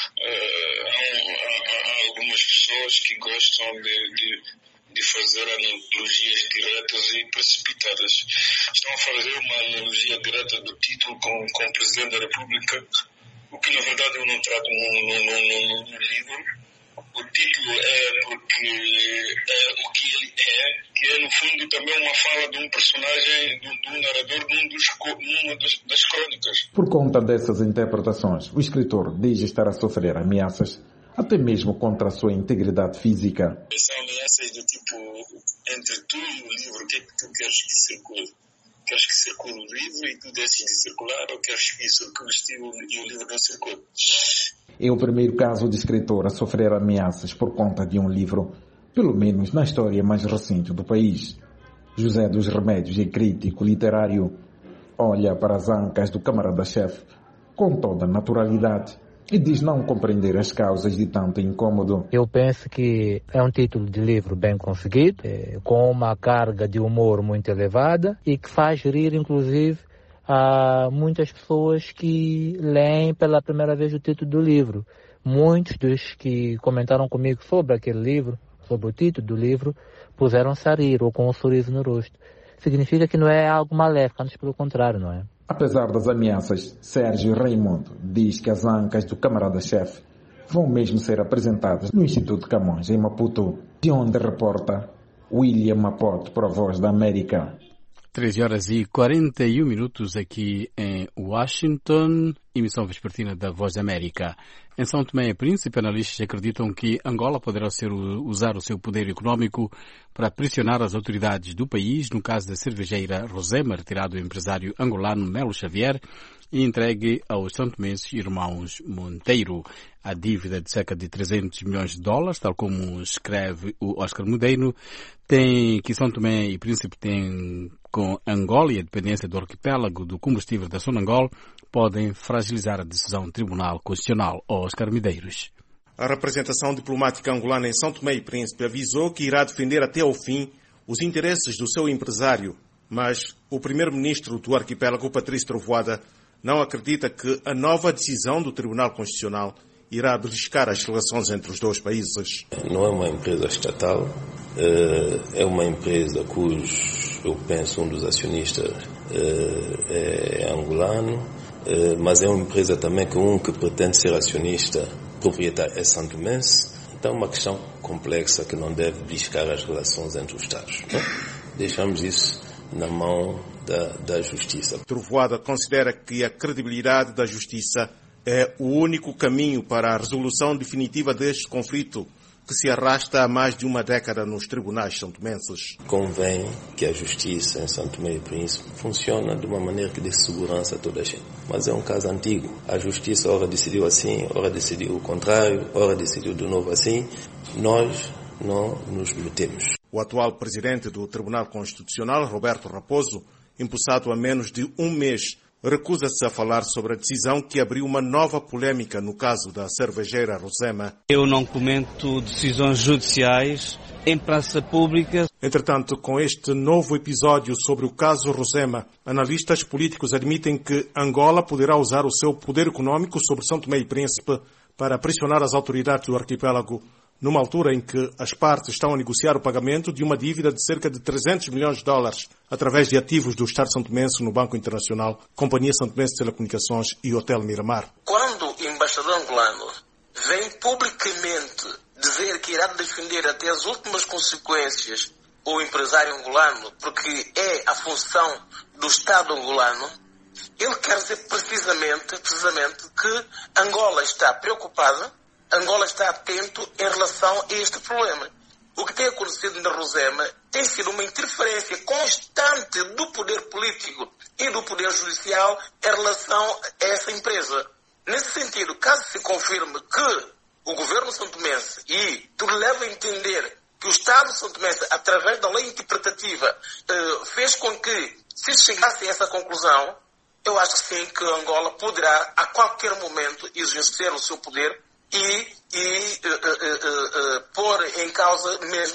[SPEAKER 5] uh, há, há, há algumas pessoas que gostam de, de, de fazer analogias diretas e precipitadas. Estão a fazer uma analogia direta do título com, com o Presidente da República, o que na verdade eu não trato no, no, no, no, no livro. O título é porque é o que ele é, que é no fundo também uma fala de um personagem, de um narrador num dos, numa das, das crônicas.
[SPEAKER 27] Por conta dessas interpretações, o escritor diz estar a sofrer ameaças, até mesmo contra a sua integridade física.
[SPEAKER 5] São ameaças do tipo, entre tu e o livro, o que é que tu queres que circule? Queres que circule o livro e tu deixes de circular, ou queres que circule e o livro não circule?
[SPEAKER 27] É o primeiro caso de escritor a sofrer ameaças por conta de um livro, pelo menos na história mais recente do país. José dos Remédios é crítico literário. Olha para as ancas do camarada-chefe com toda a naturalidade e diz não compreender as causas de tanto incômodo.
[SPEAKER 7] Eu penso que é um título de livro bem conseguido, é, com uma carga de humor muito elevada e que faz rir, inclusive, a muitas pessoas que leem pela primeira vez o título do livro. Muitos dos que comentaram comigo sobre aquele livro, sobre o título do livro, puseram-se a rir ou com um sorriso no rosto. Significa que não é algo maléfico, antes pelo contrário, não é?
[SPEAKER 27] Apesar das ameaças, Sérgio Raimundo diz que as ancas do camarada-chefe vão mesmo ser apresentadas no Instituto Camões, em Maputo, de onde reporta William Mapote para a Voz da América.
[SPEAKER 14] treze horas e quarenta e um minutos aqui em Washington, emissão vespertina da Voz da América. Em São Tomé e Príncipe, analistas acreditam que Angola poderá ser, usar o seu poder econômico para pressionar as autoridades do país, no caso da cervejeira Rosema, retirado do empresário angolano Melo Xavier e entregue aos santomenses irmãos Monteiro. A dívida de cerca de trezentos milhões de dólares, tal como escreve o Oscar Mudeiro, tem, que São Tomé e Príncipe tem com Angola e a dependência do arquipélago do combustível da Sonangol, podem fragilizar a decisão do Tribunal Constitucional. Oscar Medeiros.
[SPEAKER 18] A representação diplomática angolana em São Tomé e Príncipe avisou que irá defender até ao fim os interesses do seu empresário, mas o primeiro-ministro do arquipélago, Patrício Trovoada, não acredita que a nova decisão do Tribunal Constitucional irá beliscar as relações entre os dois países.
[SPEAKER 19] Não é uma empresa estatal, é uma empresa cujo, eu penso, um dos acionistas é angolano, mas é uma empresa também que um que pretende ser acionista proprietário é santomense. Então é uma questão complexa que não deve beliscar as relações entre os Estados. Então, deixamos isso na mão da, da justiça.
[SPEAKER 18] Trovoada considera que a credibilidade da justiça é o único caminho para a resolução definitiva deste conflito que se arrasta há mais de uma década nos tribunais santomenses.
[SPEAKER 19] Convém que a justiça em São Tomé e Príncipe funcione de uma maneira que dê segurança a toda a gente. Mas é um caso antigo. A justiça ora decidiu assim, ora decidiu o contrário, ora decidiu de novo assim. Nós não nos metemos.
[SPEAKER 18] O atual presidente do Tribunal Constitucional, Roberto Raposo, empossado há menos de um mês, recusa-se a falar sobre a decisão que abriu uma nova polêmica no caso da cervejeira Rosema.
[SPEAKER 20] Eu não comento decisões judiciais em praça pública.
[SPEAKER 18] Entretanto, com este novo episódio sobre o caso Rosema, analistas políticos admitem que Angola poderá usar o seu poder econômico sobre São Tomé e Príncipe para pressionar as autoridades do arquipélago, numa altura em que as partes estão a negociar o pagamento de uma dívida de cerca de trezentos milhões de dólares através de ativos do Estado santomense no Banco Internacional, Companhia Santomense de Telecomunicações e Hotel Miramar.
[SPEAKER 21] Quando o embaixador angolano vem publicamente dizer que irá defender até as últimas consequências o empresário angolano, porque é a função do Estado angolano, ele quer dizer precisamente, precisamente que Angola está preocupada, Angola está atento em relação a este problema. O que tem acontecido na Rosema tem sido uma interferência constante do poder político e do poder judicial em relação a essa empresa. Nesse sentido, caso se confirme que o governo santomense, e tudo leva a entender que o Estado santomense, através da lei interpretativa, fez com que se chegasse a essa conclusão, eu acho que sim, que Angola poderá a qualquer momento exercer o seu poder e, e uh, uh, uh, uh, pôr em causa mesmo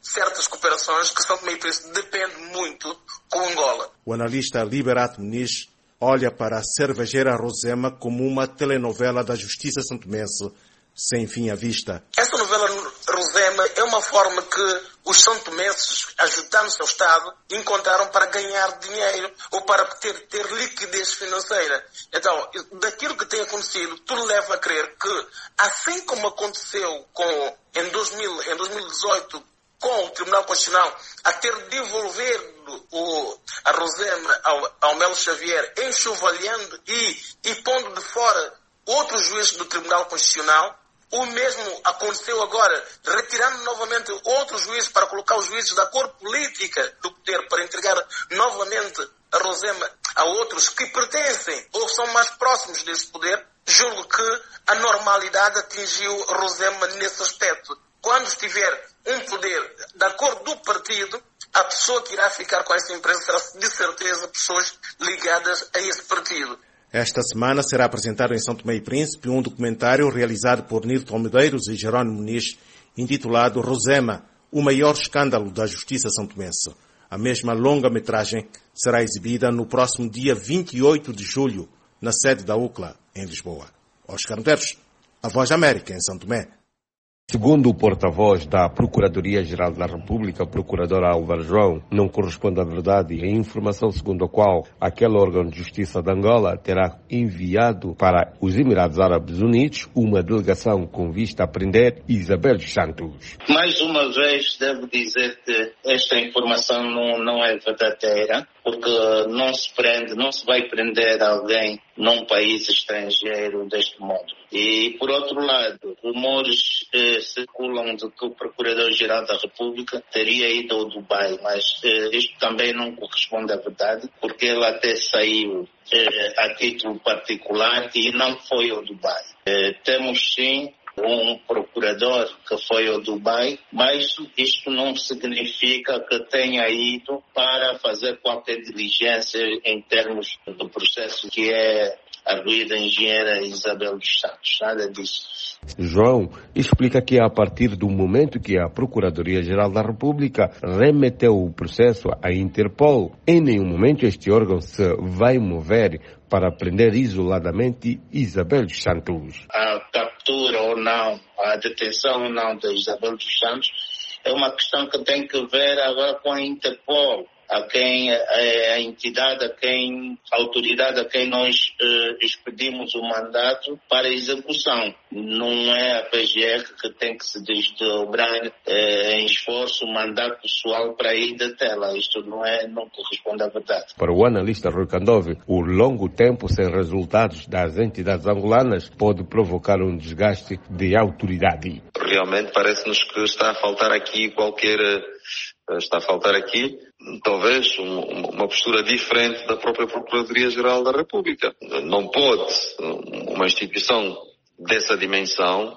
[SPEAKER 21] certas cooperações que São Tomé e Príncipe depende muito com Angola.
[SPEAKER 18] O analista Liberato Muniz olha para a cervejeira Rosema como uma telenovela da justiça santomense sem fim à vista.
[SPEAKER 21] Essa novela Rosema é uma forma que os santomenses, ajudando o seu Estado, encontraram para ganhar dinheiro ou para ter, ter liquidez financeira. Então, daquilo que tem acontecido, tudo leva a crer que, assim como aconteceu com, em, dois mil, em dois mil e dezoito, com o Tribunal Constitucional a ter devolvido o, a Rosema ao, ao Melo Xavier, enxovalhando e, e pondo de fora outros juízes do Tribunal Constitucional, o mesmo aconteceu agora, retirando novamente outros juízes para colocar os juízes da cor política do poder, para entregar novamente a Rosema a outros que pertencem ou são mais próximos desse poder. Julgo que a normalidade atingiu Rosema nesse aspecto. Quando estiver um poder da cor do partido, a pessoa que irá ficar com essa empresa será de certeza pessoas ligadas a esse partido.
[SPEAKER 18] Esta semana será apresentado em São Tomé e Príncipe um documentário realizado por Nilton Medeiros e Jerónimo Muniz, intitulado Rosema, o maior escândalo da justiça santomense. A mesma longa-metragem será exibida no próximo dia vinte e oito de julho, na sede da U C L A, em Lisboa. Oscar Medeiros, a Voz da América, em São Tomé.
[SPEAKER 3] Segundo o porta-voz da Procuradoria-Geral da República, procurador Álvaro João, não corresponde à verdade a informação segundo a qual aquele órgão de justiça de Angola terá enviado para os Emirados Árabes Unidos uma delegação com vista a prender Isabel dos Santos.
[SPEAKER 8] Mais uma vez, devo dizer que esta informação não, não é verdadeira, porque não se prende, não se vai prender alguém num país estrangeiro deste modo. E, por outro lado, rumores eh, circulam de que o Procurador-Geral da República teria ido ao Dubai, mas eh, isto também não corresponde à verdade, porque ele até saiu eh, a título particular e não foi ao Dubai. Eh, temos sim um procurador que foi ao Dubai, mas isto não significa que tenha ido para fazer qualquer diligência em termos do processo que é a arguida engenheira Isabel dos Santos. Nada disso.
[SPEAKER 3] João explica que a partir do momento que a Procuradoria-Geral da República remeteu o processo à Interpol, em nenhum momento este órgão se vai mover para prender isoladamente Isabel dos Santos.
[SPEAKER 8] A captura ou não, a detenção ou não de Isabel dos Santos é uma questão que tem que ver agora com a Interpol, a quem é a entidade, a quem a autoridade a quem nós eh, expedimos o mandato para execução. Não é a P G R que tem que se desdobrar eh, em esforço, mandar pessoal para ir detê-la. Isto não é, não corresponde à verdade.
[SPEAKER 3] Para o analista Rui Candove, o longo tempo sem resultados das entidades angolanas pode provocar um desgaste de autoridade.
[SPEAKER 9] Realmente parece-nos que está a faltar aqui qualquer... Está a faltar aqui, talvez, um, uma postura diferente da própria Procuradoria-Geral da República. Não pode uma instituição dessa dimensão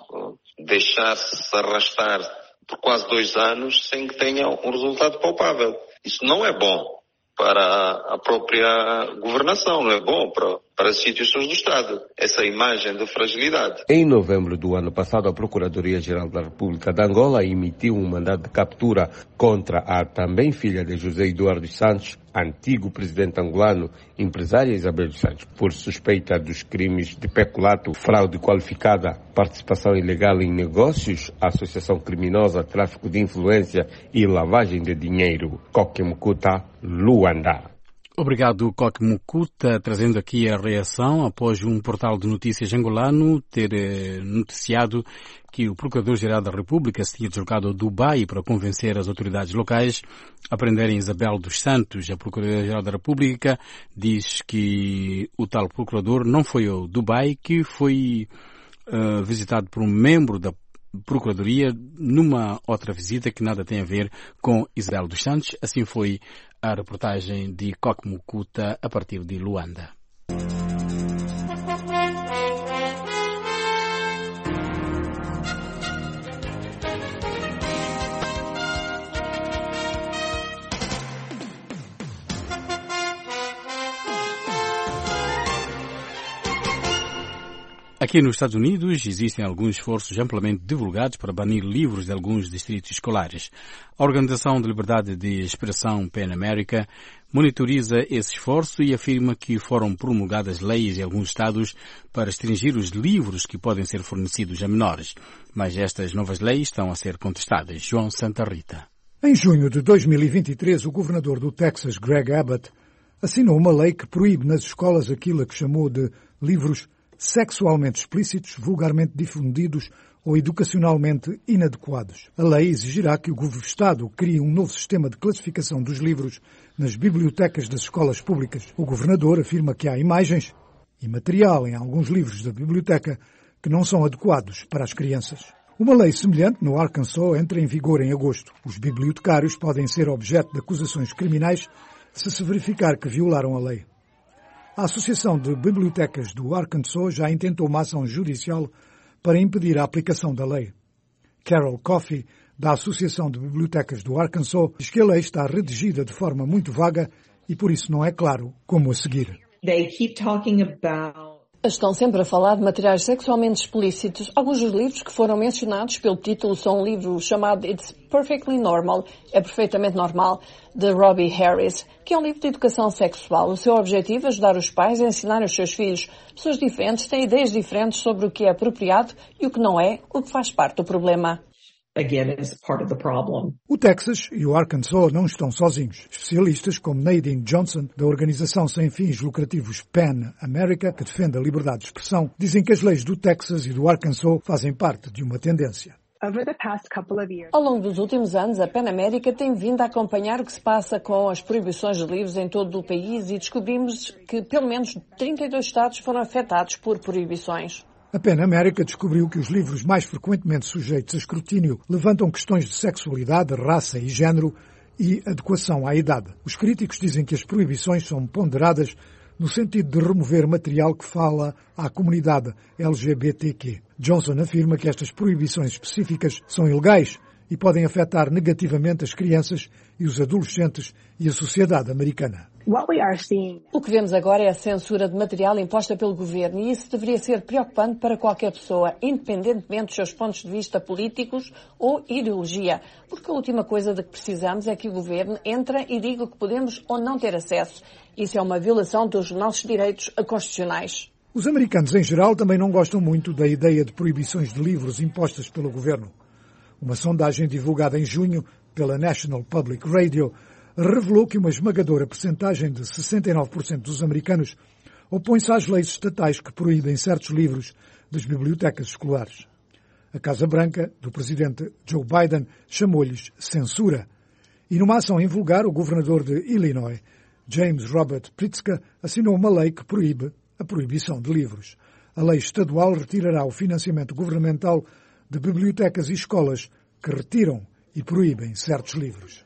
[SPEAKER 9] deixar-se arrastar por quase dois anos sem que tenha um resultado palpável. Isso não é bom para a própria governação, não é bom para, para as instituições do Estado, essa imagem de fragilidade.
[SPEAKER 3] Em novembro do ano passado, a Procuradoria-Geral da República de Angola emitiu um mandado de captura contra a também filha de José Eduardo dos Santos, antigo presidente angolano, empresária Isabel dos Santos, por suspeita dos crimes de peculato, fraude qualificada, participação ilegal em negócios, associação criminosa, tráfico de influência e lavagem de dinheiro. Koke Mukuta, Luanda.
[SPEAKER 14] Obrigado, Koke Mukuta, trazendo aqui a reação após um portal de notícias angolano ter eh, noticiado que o Procurador-Geral da República se tinha deslocado ao Dubai para convencer as autoridades locais a prenderem Isabel dos Santos. A Procuradoria-Geral da República diz que o tal procurador não foi ao Dubai, que foi uh, visitado por um membro da Procuradoria numa outra visita que nada tem a ver com Isabel dos Santos. Assim foi a reportagem de Koke Mukuta a partir de Luanda. Aqui nos Estados Unidos existem alguns esforços amplamente divulgados para banir livros de alguns distritos escolares. A Organização de Liberdade de Expressão PEN America monitoriza esse esforço e afirma que foram promulgadas leis em alguns estados para restringir os livros que podem ser fornecidos a menores. Mas estas novas leis estão a ser contestadas. João Santa Rita.
[SPEAKER 1] Em junho de dois mil e vinte e três, o governador do Texas, Greg Abbott, assinou uma lei que proíbe nas escolas aquilo a que chamou de livros sexualmente explícitos, vulgarmente difundidos ou educacionalmente inadequados. A lei exigirá que o Estado crie um novo sistema de classificação dos livros nas bibliotecas das escolas públicas. O governador afirma que há imagens e material em alguns livros da biblioteca que não são adequados para as crianças. Uma lei semelhante no Arkansas entra em vigor em agosto. Os bibliotecários podem ser objeto de acusações criminais se se verificar que violaram a lei. A Associação de Bibliotecas do Arkansas já intentou uma ação judicial para impedir a aplicação da lei. Carol Coffey, da Associação de Bibliotecas do Arkansas, diz que a lei está redigida de forma muito vaga e por isso não é claro como a seguir.
[SPEAKER 10] They keep talking about
[SPEAKER 11] Estão sempre a falar de materiais sexualmente explícitos. Alguns dos livros que foram mencionados pelo título são um livro chamado It's Perfectly Normal, é perfeitamente normal, de Robbie Harris, que é um livro de educação sexual. O seu objetivo é ajudar os pais a ensinar os seus filhos. Pessoas diferentes têm ideias diferentes sobre o que é apropriado e o que não é, o que faz parte do problema.
[SPEAKER 10] Again, is part of the problem.
[SPEAKER 1] O Texas e o Arkansas não estão sozinhos. Especialistas como Nadine Johnson, da organização sem fins lucrativos PEN America, que defende a liberdade de expressão, dizem que as leis do Texas e do Arkansas fazem parte de uma tendência.
[SPEAKER 11] Ao longo dos últimos anos, a PEN América tem vindo a acompanhar o que se passa com as proibições de livros em todo o país e descobrimos que pelo menos trinta e dois estados foram afetados por proibições.
[SPEAKER 1] A PEN América descobriu que os livros mais frequentemente sujeitos a escrutínio levantam questões de sexualidade, raça e género e adequação à idade. Os críticos dizem que as proibições são ponderadas no sentido de remover material que fala à comunidade L G B T Q. Johnson afirma que estas proibições específicas são ilegais e podem afetar negativamente as crianças e os adolescentes e a sociedade americana.
[SPEAKER 11] O que vemos agora é a censura de material imposta pelo governo e isso deveria ser preocupante para qualquer pessoa, independentemente dos seus pontos de vista políticos ou ideologia, porque a última coisa de que precisamos é que o governo entre e diga o que podemos ou não ter acesso. Isso é uma violação dos nossos direitos constitucionais.
[SPEAKER 1] Os americanos, em geral, também não gostam muito da ideia de proibições de livros impostas pelo governo. Uma sondagem divulgada em junho pela National Public Radio revelou que uma esmagadora percentagem de sessenta e nove por cento dos americanos opõe-se às leis estatais que proíbem certos livros das bibliotecas escolares. A Casa Branca, do presidente Joe Biden, chamou-lhes censura. E numa ação invulgar, o governador de Illinois, James Robert Pritzker, assinou uma lei que proíbe a proibição de livros. A lei estadual retirará o financiamento governamental de bibliotecas e escolas que retiram e proíbem certos livros.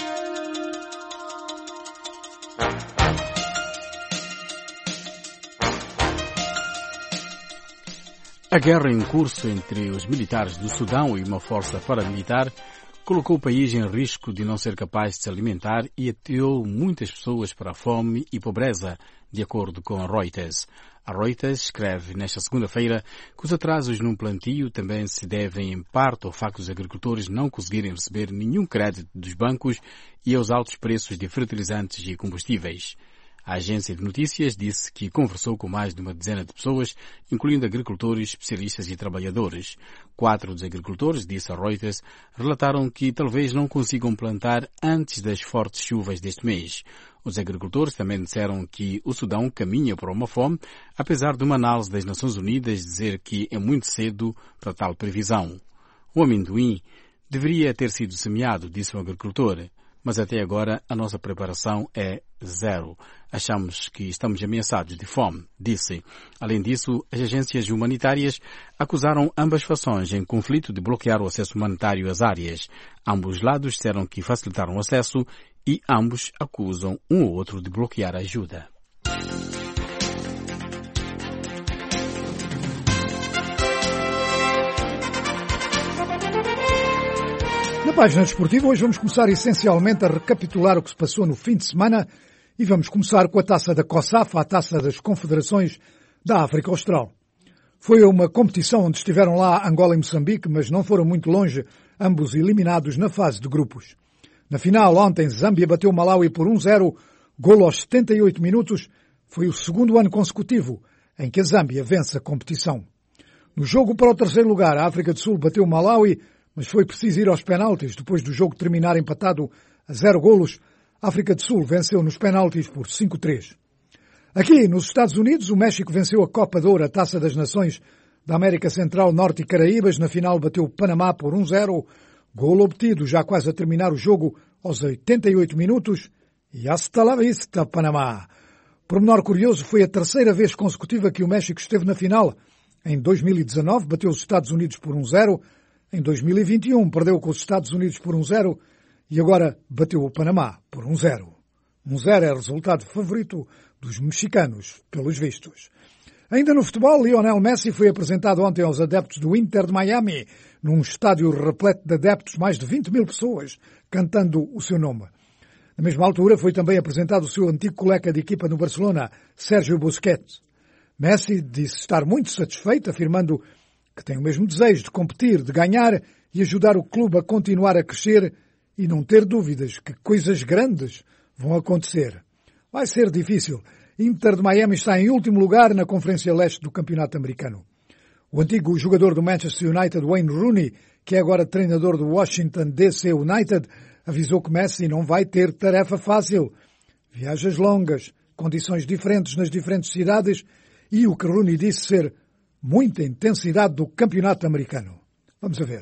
[SPEAKER 14] A guerra em curso entre os militares do Sudão e uma força paramilitar colocou o país em risco de não ser capaz de se alimentar e atirou muitas pessoas para a fome e pobreza, de acordo com a Reuters. A Reuters escreve nesta segunda-feira que os atrasos no plantio também se devem em parte ao facto dos agricultores não conseguirem receber nenhum crédito dos bancos e aos altos preços de fertilizantes e combustíveis. A agência de notícias disse que conversou com mais de uma dezena de pessoas, incluindo agricultores, especialistas e trabalhadores. Quatro dos agricultores, disse a Reuters, relataram que talvez não consigam plantar antes das fortes chuvas deste mês. Os agricultores também disseram que o Sudão caminha para uma fome, apesar de uma análise das Nações Unidas dizer que é muito cedo para tal previsão. O amendoim deveria ter sido semeado, disse o agricultor. Mas até agora a nossa preparação é zero. Achamos que estamos ameaçados de fome, disse. Além disso, as agências humanitárias acusaram ambas fações em conflito de bloquear o acesso humanitário às áreas. Ambos lados disseram que facilitaram o acesso e ambos acusam um ou outro de bloquear a ajuda.
[SPEAKER 1] Na página desportiva, hoje vamos começar essencialmente a recapitular o que se passou no fim de semana e vamos começar com a taça da COSAF, a taça das Confederações da África Austral. Foi uma competição onde estiveram lá Angola e Moçambique, mas não foram muito longe, ambos eliminados na fase de grupos. Na final, ontem, Zâmbia bateu Malawi por um zero, golo aos setenta e oito minutos. Foi o segundo ano consecutivo em que a Zâmbia vence a competição. No jogo para o terceiro lugar, a África do Sul bateu Malawi, mas foi preciso ir aos penaltis. Depois do jogo terminar empatado a zero golos, a África do Sul venceu nos penaltis por cinco a três. Aqui, nos Estados Unidos, o México venceu a Copa de Ouro, a Taça das Nações da América Central, Norte e Caraíbas. Na final bateu o Panamá por um zero. Golo obtido já quase a terminar o jogo aos oitenta e oito minutos. E hasta la vista, Panamá. Pormenor curioso, foi a terceira vez consecutiva que o México esteve na final. Em dois mil e dezanove bateu os Estados Unidos por um zero. Em dois mil e vinte e um perdeu com os Estados Unidos por um zero. E agora bateu o Panamá por um zero. um zero é o resultado favorito dos mexicanos, pelos vistos. Ainda no futebol, Lionel Messi foi apresentado ontem aos adeptos do Inter de Miami, num estádio repleto de adeptos, mais de vinte mil pessoas, cantando o seu nome. Na mesma altura, foi também apresentado o seu antigo colega de equipa no Barcelona, Sérgio Busquets. Messi disse estar muito satisfeito, afirmando que tem o mesmo desejo de competir, de ganhar e ajudar o clube a continuar a crescer e não ter dúvidas que coisas grandes vão acontecer. Vai ser difícil. Inter de Miami está em último lugar na Conferência Leste do Campeonato Americano. O antigo jogador do Manchester United, Wayne Rooney, que é agora treinador do Washington D C United, avisou que Messi não vai ter tarefa fácil. Viagens longas, condições diferentes nas diferentes cidades e o que Rooney disse ser muita intensidade do Campeonato Americano. Vamos a ver.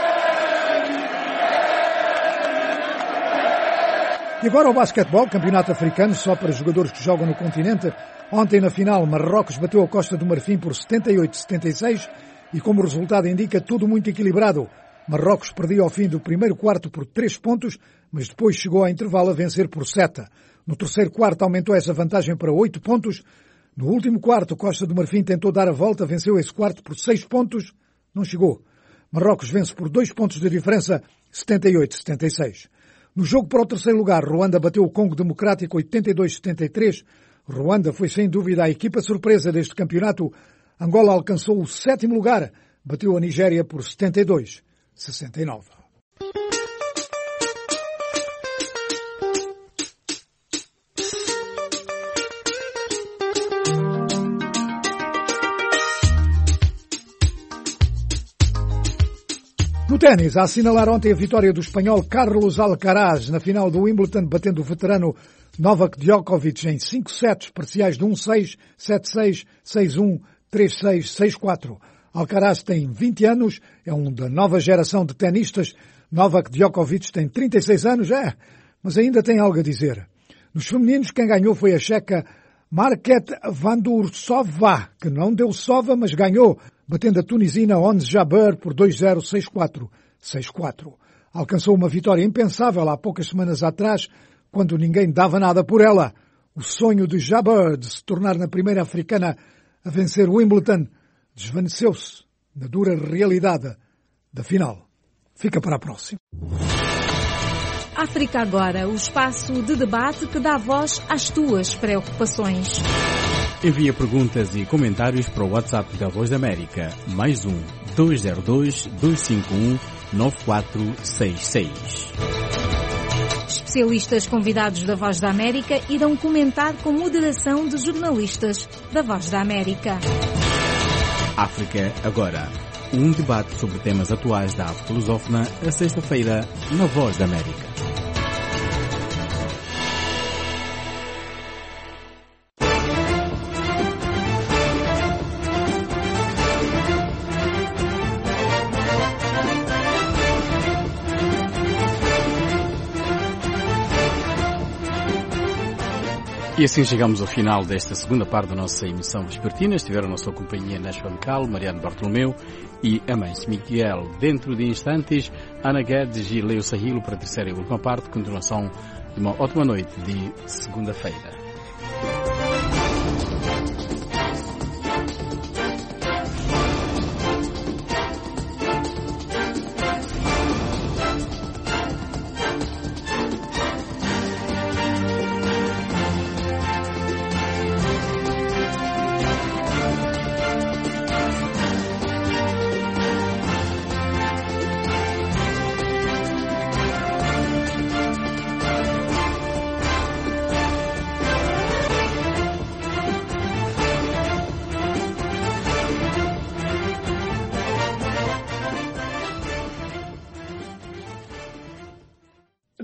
[SPEAKER 1] E agora o basquetebol, campeonato africano, só para jogadores que jogam no continente. Ontem, na final, Marrocos bateu a Costa do Marfim por setenta e oito a setenta e seis e, como o resultado indica, tudo muito equilibrado. Marrocos perdia ao fim do primeiro quarto por três pontos, mas depois chegou ao intervalo a vencer por sete. No terceiro quarto aumentou essa vantagem para oito pontos. No último quarto, Costa do Marfim tentou dar a volta, venceu esse quarto por seis pontos. Não chegou. Marrocos vence por dois pontos de diferença, setenta e oito a setenta e seis. No jogo para o terceiro lugar, Ruanda bateu o Congo Democrático oitenta e dois a setenta e três. Ruanda foi sem dúvida a equipa surpresa deste campeonato. Angola alcançou o sétimo lugar, bateu a Nigéria por setenta e dois a sessenta e nove. No ténis, a assinalar ontem a vitória do espanhol Carlos Alcaraz na final do Wimbledon, batendo o veterano Novak Djokovic em cinco sets parciais de um seis, sete seis, seis um, três seis, seis quatro. Alcaraz tem vinte anos, é um da nova geração de tenistas. Novak Djokovic tem trinta e seis anos, é, mas ainda tem algo a dizer. Nos femininos, quem ganhou foi a checa Market Vandursova, que não deu sova, mas ganhou, batendo a tunisina Ons Jabeur por dois zero, seis quatro, seis quatro. Alcançou uma vitória impensável há poucas semanas atrás, quando ninguém dava nada por ela. O sonho de Jabeur de se tornar na primeira africana a vencer Wimbledon desvaneceu-se na dura realidade da final. Fica para a próxima.
[SPEAKER 12] África Agora, o espaço de debate que dá voz às tuas preocupações.
[SPEAKER 14] Envia perguntas e comentários para o WhatsApp da Voz da América, mais um, dois zero dois, dois cinco um, nove quatro seis seis.
[SPEAKER 12] Especialistas convidados da Voz da América irão comentar com moderação de jornalistas da Voz da América.
[SPEAKER 14] África Agora, um debate sobre temas atuais da África lusófona, a sexta-feira, na Voz da América. E assim chegamos ao final desta segunda parte da nossa emissão vespertina. Estiveram na sua companhia Néstor Mecal, Mariano Bartolomeu e Amâncio Miguel. Dentro de instantes, Ana Guedes e Leo Sahilo para a terceira e última parte. Continuação de uma ótima noite de segunda-feira.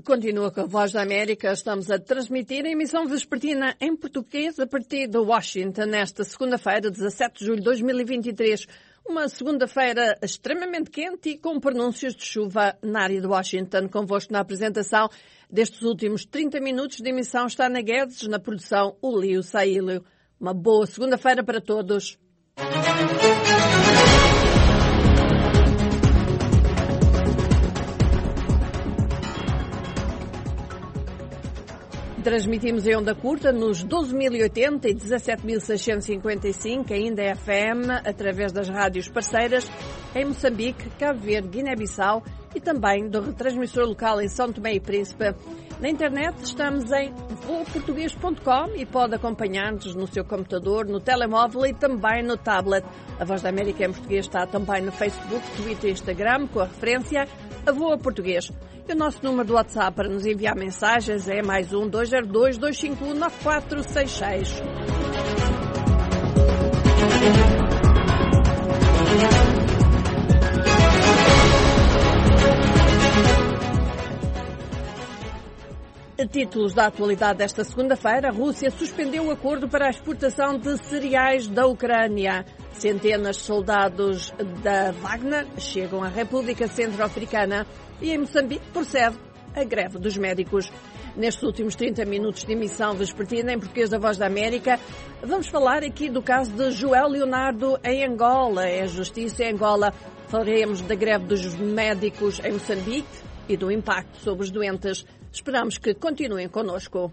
[SPEAKER 11] Continua com a Voz da América. Estamos a transmitir a emissão vespertina em português a partir de Washington nesta segunda-feira, dezassete de julho de dois mil e vinte e três. Uma segunda-feira extremamente quente e com pronúncios de chuva na área de Washington. Convosco na apresentação destes últimos trinta minutos de emissão está na Guedes, na produção o Lio Saílio. Uma boa segunda-feira para todos. Transmitimos em onda curta nos doze mil e oitenta e dezassete mil seiscentos e cinquenta e cinco, ainda F M, através das rádios parceiras em Moçambique, Cabo Verde, Guiné-Bissau e também do retransmissor local em São Tomé e Príncipe. Na internet estamos em voa português ponto com e pode acompanhar-nos no seu computador, no telemóvel e também no tablet. A Voz da América em português está também no Facebook, Twitter e Instagram com a referência a Voa Português. E o nosso número de WhatsApp para nos enviar mensagens é mais um dois zero dois, dois cinco um, nove quatro seis seis. Títulos da atualidade desta segunda-feira. A Rússia suspendeu o acordo para a exportação de cereais da Ucrânia. Centenas de soldados da Wagner chegam à República Centro-Africana e em Moçambique procede a greve dos médicos. Nestes últimos trinta minutos de emissão vespertina em português da Voz da América, vamos falar aqui do caso de Joel Leonardo em Angola. É a justiça em Angola. Falaremos da greve dos médicos em Moçambique e do impacto sobre os doentes. Esperamos que continuem connosco.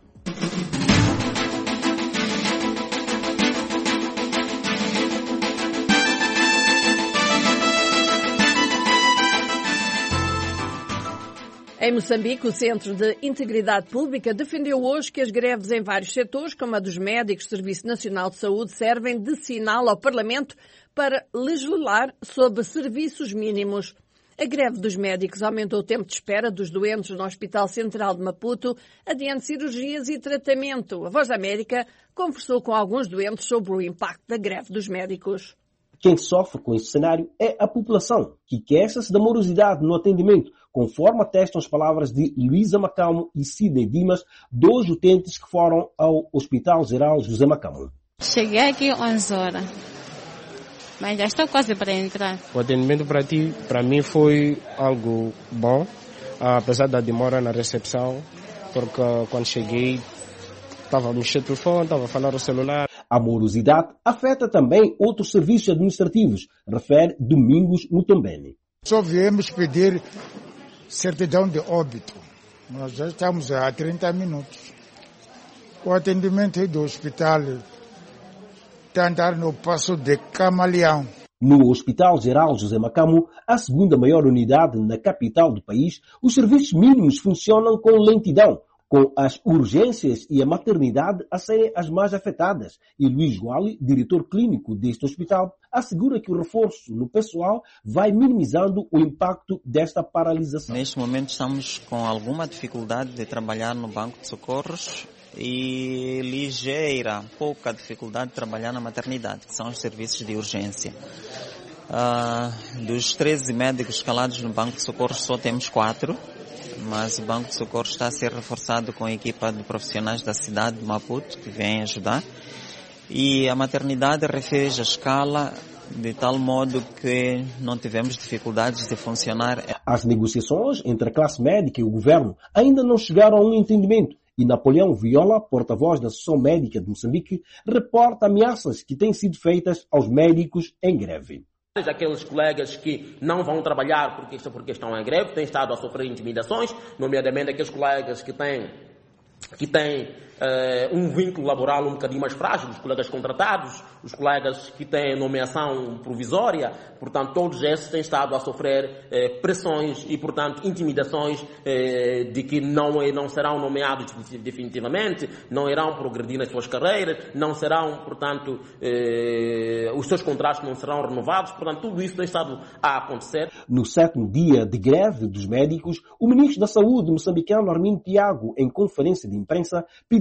[SPEAKER 11] Em Moçambique, o Centro de Integridade Pública defendeu hoje que as greves em vários setores, como a dos médicos do Serviço Nacional de Saúde, servem de sinal ao Parlamento para legislar sobre serviços mínimos. A greve dos médicos aumentou o tempo de espera dos doentes no Hospital Central de Maputo, adiante cirurgias e tratamento. A Voz da América conversou com alguns doentes sobre o impacto da greve dos médicos.
[SPEAKER 2] Quem sofre com esse cenário é a população, que queixa-se da morosidade no atendimento, conforme atestam as palavras de Luísa Macamo e Sidney Dimas, dois utentes que foram ao Hospital Geral José Macamo.
[SPEAKER 4] Cheguei aqui onze horas, mas já estou quase para entrar.
[SPEAKER 6] O atendimento para ti, para mim, foi algo bom, apesar da demora na recepção, porque quando cheguei estava a mexer no telefone, estava a falar no celular.
[SPEAKER 2] A morosidade afeta também outros serviços administrativos, refere Domingos Mutombeni.
[SPEAKER 24] Só viemos pedir certidão de óbito. Nós já estamos há trinta minutos. O atendimento do hospital está andando no passo de camaleão.
[SPEAKER 2] No Hospital Geral José Macamo, a segunda maior unidade na capital do país, os serviços mínimos funcionam com lentidão, com as urgências e a maternidade a serem as mais afetadas. E Luís Guali, diretor clínico deste hospital, assegura que o reforço no pessoal vai minimizando o impacto desta paralisação.
[SPEAKER 25] Neste momento estamos com alguma dificuldade de trabalhar no banco de socorros e ligeira, pouca dificuldade de trabalhar na maternidade, que são os serviços de urgência. Uh, dos treze médicos escalados no banco de socorros só temos quatro. Mas o Banco de Socorro está a ser reforçado com a equipa de profissionais da cidade de Maputo, que vêm ajudar. E a maternidade refez a escala de tal modo que não tivemos dificuldades de funcionar.
[SPEAKER 2] As negociações entre a classe médica e o governo ainda não chegaram a um entendimento. E Napoleão Viola, porta-voz da Associação Médica de Moçambique, reporta ameaças que têm sido feitas aos médicos em greve.
[SPEAKER 26] Aqueles colegas que não vão trabalhar porque, porque estão em greve têm estado a sofrer intimidações, nomeadamente aqueles colegas que têm, que têm uh, um vínculo laboral um bocadinho mais frágil, os colegas contratados, os colegas que têm nomeação provisória, portanto, todos esses têm estado a sofrer uh, pressões e, portanto, intimidações uh, de que não, não serão nomeados definitivamente, não irão progredir nas suas carreiras, não serão, portanto, uh, os seus contratos não serão renovados, portanto, tudo isso tem estado a acontecer.
[SPEAKER 2] No sétimo dia de greve dos médicos, o ministro da Saúde moçambicano Armindo Tiago, em conferência de imprensa, pediu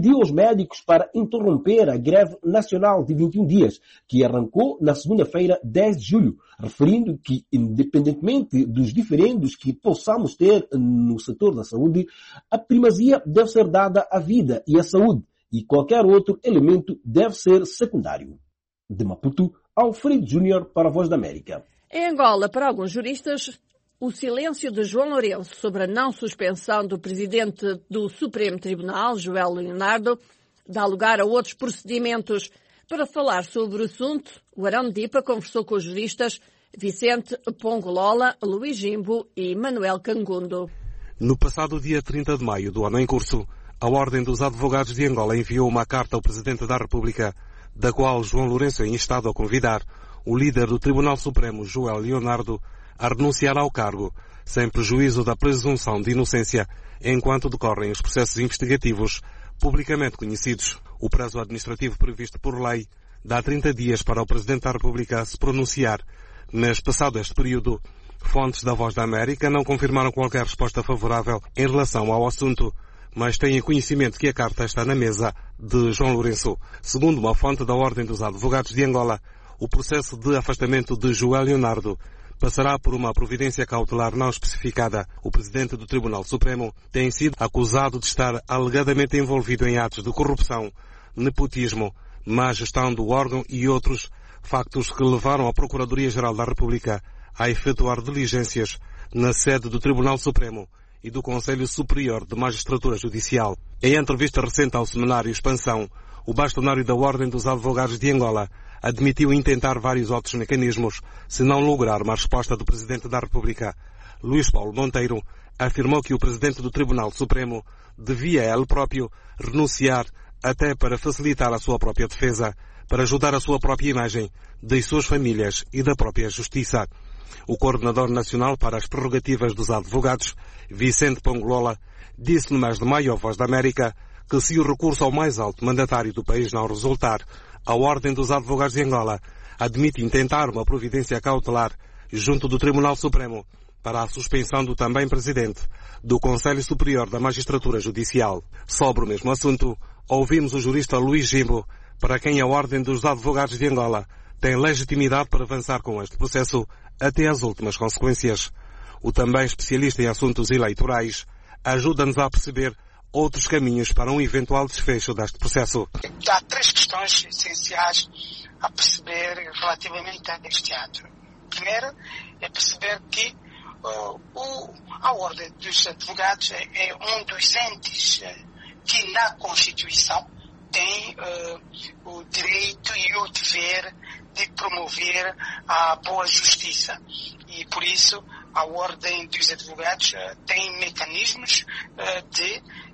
[SPEAKER 2] pediu aos médicos para interromper a greve nacional de vinte e um dias, que arrancou na segunda-feira, dez de julho, referindo que, independentemente dos diferendos que possamos ter no setor da saúde, a primazia deve ser dada à vida e à saúde, e qualquer outro elemento deve ser secundário. De Maputo, Alfredo Júnior para a Voz da América.
[SPEAKER 11] Em Angola, para alguns juristas, o silêncio de João Lourenço sobre a não suspensão do presidente do Supremo Tribunal, João Leonardo, dá lugar a outros procedimentos. Para falar sobre o assunto, o Arão de Dipa conversou com os juristas Vicente Pongolola, Luís Jimbo e Manuel Cangundo.
[SPEAKER 5] No passado dia trinta de maio do ano em curso, a Ordem dos Advogados de Angola enviou uma carta ao Presidente da República, da qual João Lourenço é instado a convidar o líder do Tribunal Supremo, João Leonardo, a renunciar ao cargo, sem prejuízo da presunção de inocência, enquanto decorrem os processos investigativos publicamente conhecidos. O prazo administrativo previsto por lei dá trinta dias para o Presidente da República se pronunciar, mas passado este período, fontes da Voz da América não confirmaram qualquer resposta favorável em relação ao assunto, mas têm conhecimento que a carta está na mesa de João Lourenço. Segundo uma fonte da Ordem dos Advogados de Angola, o processo de afastamento de João Leonardo passará por uma providência cautelar não especificada. O presidente do Tribunal Supremo tem sido acusado de estar alegadamente envolvido em atos de corrupção, nepotismo, má gestão do órgão e outros factos que levaram a Procuradoria-Geral da República a efetuar diligências na sede do Tribunal Supremo e do Conselho Superior de Magistratura Judicial. Em entrevista recente ao seminário Expansão, o bastonário da Ordem dos Advogados de Angola admitiu intentar vários outros mecanismos se não lograr uma resposta do Presidente da República. Luís Paulo Monteiro afirmou que o Presidente do Tribunal Supremo devia ele próprio renunciar até para facilitar a sua própria defesa, para ajudar a sua própria imagem, das suas famílias e da própria Justiça. O Coordenador Nacional para as Prerrogativas dos Advogados, Vicente Pongolola, disse no mês de maio à Voz da América que se o recurso ao mais alto mandatário do país não resultar, a Ordem dos Advogados de Angola admite intentar uma providência cautelar junto do Tribunal Supremo para a suspensão do também Presidente do Conselho Superior da Magistratura Judicial. Sobre o mesmo assunto, ouvimos o jurista Luís Jimbo, para quem a Ordem dos Advogados de Angola tem legitimidade para avançar com este processo até as últimas consequências. O também especialista em assuntos eleitorais ajuda-nos a perceber outros caminhos para um eventual desfecho deste processo.
[SPEAKER 13] Há três questões essenciais a perceber relativamente a este ato. Primeiro, é perceber que uh, o, a Ordem dos Advogados é, é um dos entes uh, que na Constituição tem uh, o direito e o dever de promover a boa justiça. E por isso a Ordem dos Advogados uh, tem mecanismos uh, de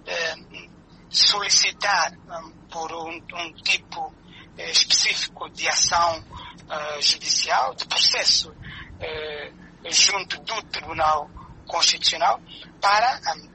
[SPEAKER 13] uh, solicitar um, por um, um tipo uh, específico de ação uh, judicial, de processo uh, junto do Tribunal Constitucional para um,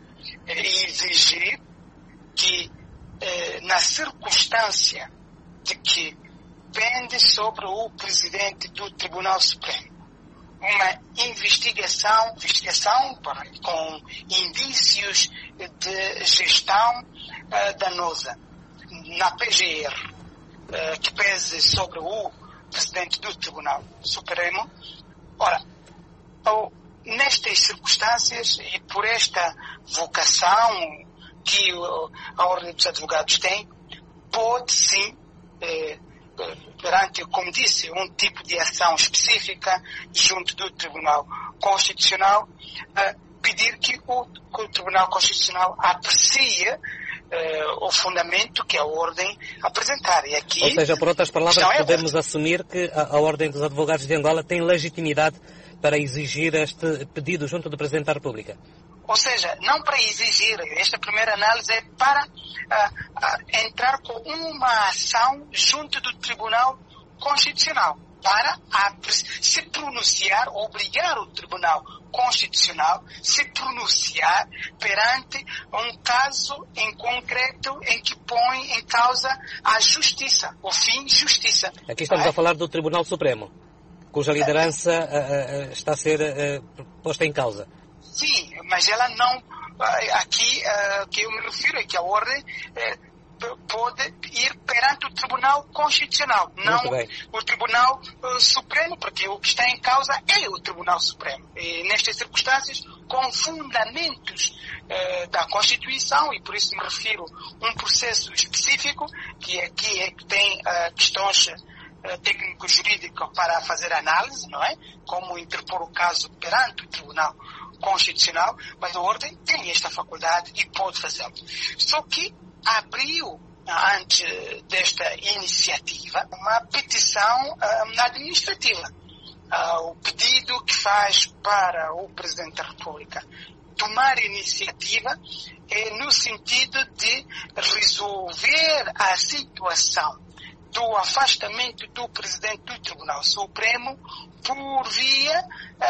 [SPEAKER 13] exigir que uh, na circunstância de que pende sobre o Presidente do Tribunal Supremo uma investigação, investigação para, com indícios de gestão uh, danosa na P G R, uh, que pese sobre o Presidente do Tribunal Supremo. Ora, oh, nestas circunstâncias e por esta vocação que uh, a Ordem dos Advogados tem, pode sim eh, perante, como disse, um tipo de ação específica junto do Tribunal Constitucional, uh, pedir que o, que o Tribunal Constitucional aprecie uh, o fundamento que a Ordem apresentar. E aqui,
[SPEAKER 15] ou seja, por outras palavras,
[SPEAKER 13] é
[SPEAKER 15] podemos assumir que a, a Ordem dos Advogados de Angola tem legitimidade para exigir este pedido junto do Presidente da República.
[SPEAKER 13] Ou seja, não para exigir, esta primeira análise é para uh, uh, entrar com uma ação junto do Tribunal Constitucional, para a, se pronunciar, obrigar o Tribunal Constitucional a se pronunciar perante um caso em concreto em que põe em causa a justiça, o fim justiça.
[SPEAKER 15] Aqui estamos é? a falar do Tribunal Supremo, cuja liderança uh, uh, está a ser uh, posta em causa.
[SPEAKER 13] Sim, mas ela não, aqui uh, que eu me refiro é que a Ordem uh, pode ir perante o Tribunal Constitucional, não o Tribunal uh, Supremo, porque o que está em causa é o Tribunal Supremo. E nestas circunstâncias, com fundamentos uh, da Constituição, e por isso me refiro a um processo específico, que aqui é que tem uh, questões uh, técnico-jurídicas para fazer análise, não é? Como interpor o caso perante o Tribunal Constitucional, mas a Ordem tem esta faculdade e pode fazê-lo. Só que abriu, antes desta iniciativa, uma petição uh, administrativa. Uh, o pedido que faz para o Presidente da República tomar iniciativa é no sentido de resolver a situação do afastamento do Presidente do Tribunal Supremo por via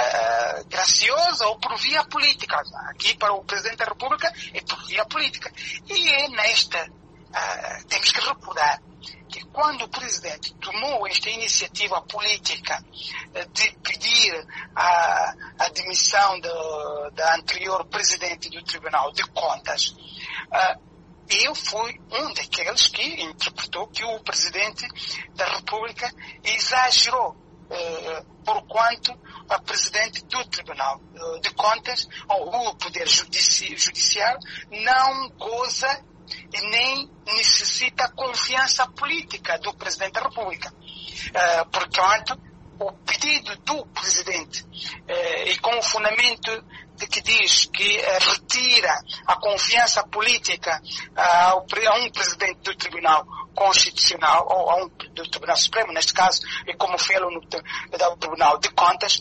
[SPEAKER 13] uh, graciosa ou por via política. Aqui para o Presidente da República é por via política. E é nesta, uh, temos que recordar que quando o Presidente tomou esta iniciativa política uh, de pedir a, a demissão do, da anterior Presidente do Tribunal de Contas, uh, eu fui um daqueles que interpretou que o Presidente da República exagerou, eh, por quanto a Presidente do Tribunal eh, de Contas, ou o Poder Judici- Judiciário, não goza e nem necessita confiança política do Presidente da República. Eh, portanto, o pedido do Presidente, eh, e com o fundamento de que diz que eh, retira a confiança política ah, ao, a um Presidente do Tribunal Constitucional, ou a um do Tribunal Supremo, neste caso, e como fez no do Tribunal de Contas,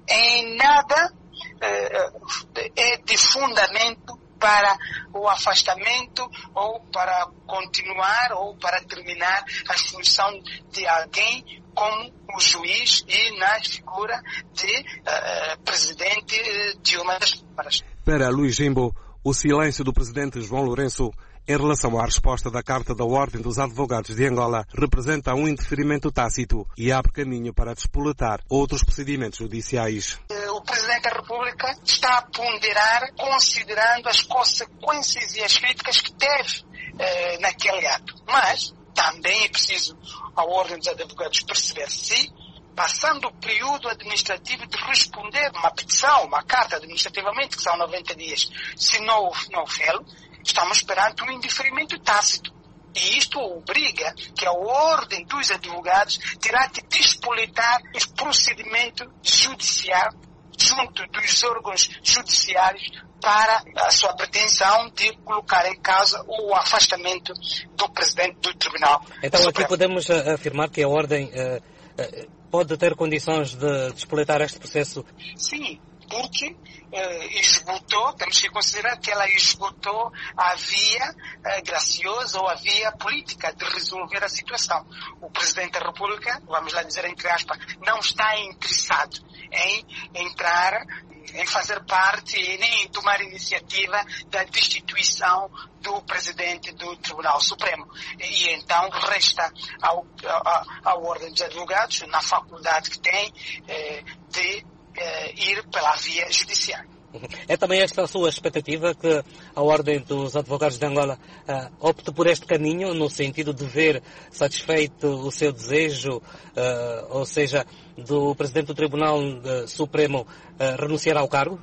[SPEAKER 13] em nada eh, é de fundamento para o afastamento ou para continuar ou para terminar a função de alguém como o juiz e na figura de uh, presidente de uma das câmaras.
[SPEAKER 5] Para Luís Jimbo, o silêncio do presidente João Lourenço em relação à resposta da Carta da Ordem dos Advogados de Angola representa um indeferimento tácito e abre caminho para despoletar outros procedimentos judiciais.
[SPEAKER 13] O Presidente da República está a ponderar considerando as consequências e as críticas que teve eh, naquele ato. Mas também é preciso a Ordem dos Advogados perceber se, passando o período administrativo de responder uma petição, uma carta administrativamente, que são noventa dias, se não, não fê-lo, estamos perante um indeferimento tácito. E isto obriga que a Ordem dos Advogados terá de despoletar o procedimento judicial junto dos órgãos judiciários para a sua pretensão de colocar em causa o afastamento do Presidente do Tribunal
[SPEAKER 15] Então
[SPEAKER 13] Supremo.
[SPEAKER 15] Aqui podemos uh, afirmar que a Ordem uh, uh, pode ter condições de despoletar este processo?
[SPEAKER 13] Sim, porque uh, esgotou, temos que considerar que ela esgotou a via uh, graciosa ou a via política de resolver a situação. O Presidente da República, vamos lá dizer entre aspas, não está interessado em entrar, em fazer parte e nem em tomar iniciativa da destituição do Presidente do Tribunal Supremo. E, e então resta ao, à, à Ordem dos Advogados, na faculdade que tem, eh, de eh, ir pela via judiciária.
[SPEAKER 15] É também esta a sua expectativa que a Ordem dos Advogados de Angola uh, opte por este caminho no sentido de ver satisfeito o seu desejo, uh, ou seja, do Presidente do Tribunal uh, Supremo uh, renunciar ao cargo?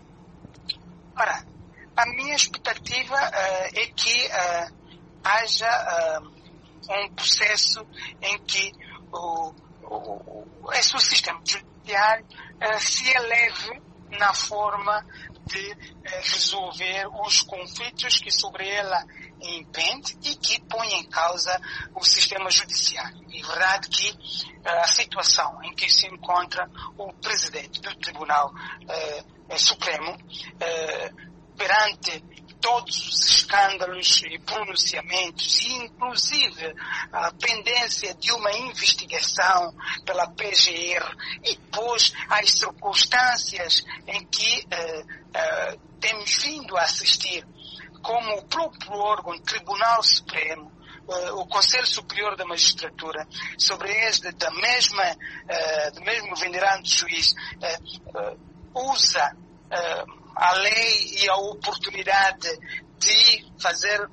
[SPEAKER 13] Ora, a minha expectativa uh, é que uh, haja uh, um processo em que o, o, o, esse o sistema judiciário uh, se eleve na forma de eh, resolver os conflitos que sobre ela impende e que põe em causa o sistema judiciário. É verdade que eh, a situação em que se encontra o Presidente do Tribunal eh, Supremo eh, perante todos os escândalos e pronunciamentos, e inclusive a pendência de uma investigação pela P G R e depois as circunstâncias em que eh, eh, temos vindo a assistir, como o próprio órgão Tribunal Supremo, eh, o Conselho Superior da Magistratura, sobre este da mesma, eh, do mesmo venerando juiz, eh, eh, usa eh, a lei e a oportunidade de fazer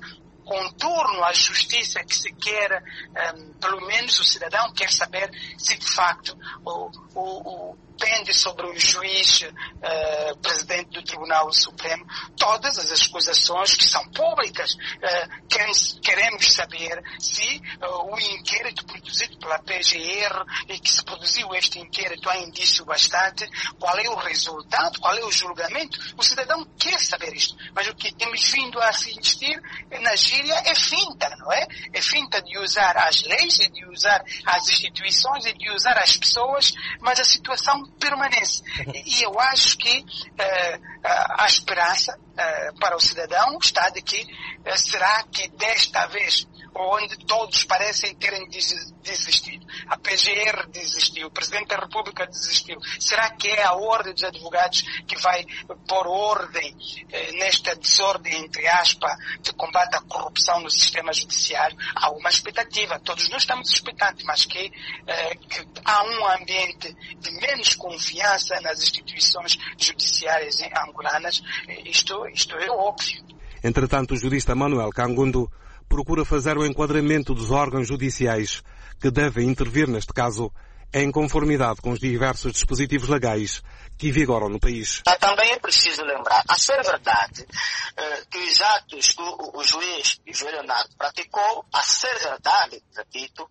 [SPEAKER 13] contorno à justiça que se quer, um, pelo menos o cidadão quer saber se de facto o, o, o pende sobre o juiz, uh, presidente do Tribunal Supremo, todas as acusações que são públicas. Uh, queremos, queremos saber se uh, o inquérito produzido pela P G R e que se produziu este inquérito há indício bastante, qual é o resultado, qual é o julgamento. O cidadão quer saber isto, mas o que temos vindo a assistir na gíria é finta, não é? É finta de usar as leis, é de usar as instituições, é de usar as pessoas, mas a situação permanece. E eu acho que uh, a esperança uh, para o cidadão está de que uh, será que desta vez, onde todos parecem terem desistido, a P G R desistiu, o Presidente da República desistiu, será que é a Ordem dos Advogados que vai pôr ordem eh, nesta desordem, entre aspas, de combate à corrupção no sistema judiciário? Há uma expectativa, todos nós estamos expectantes, mas que, eh, que há um ambiente de menos confiança nas instituições judiciárias angolanas. Isto, isto é óbvio.
[SPEAKER 5] Entretanto, o jurista Manuel Cangundo procura fazer o enquadramento dos órgãos judiciais que devem intervir neste caso em conformidade com os diversos dispositivos legais que vigoram no país.
[SPEAKER 21] Também é preciso lembrar, a ser verdade, que os atos que o juiz João Leonardo praticou, a ser verdade, repito,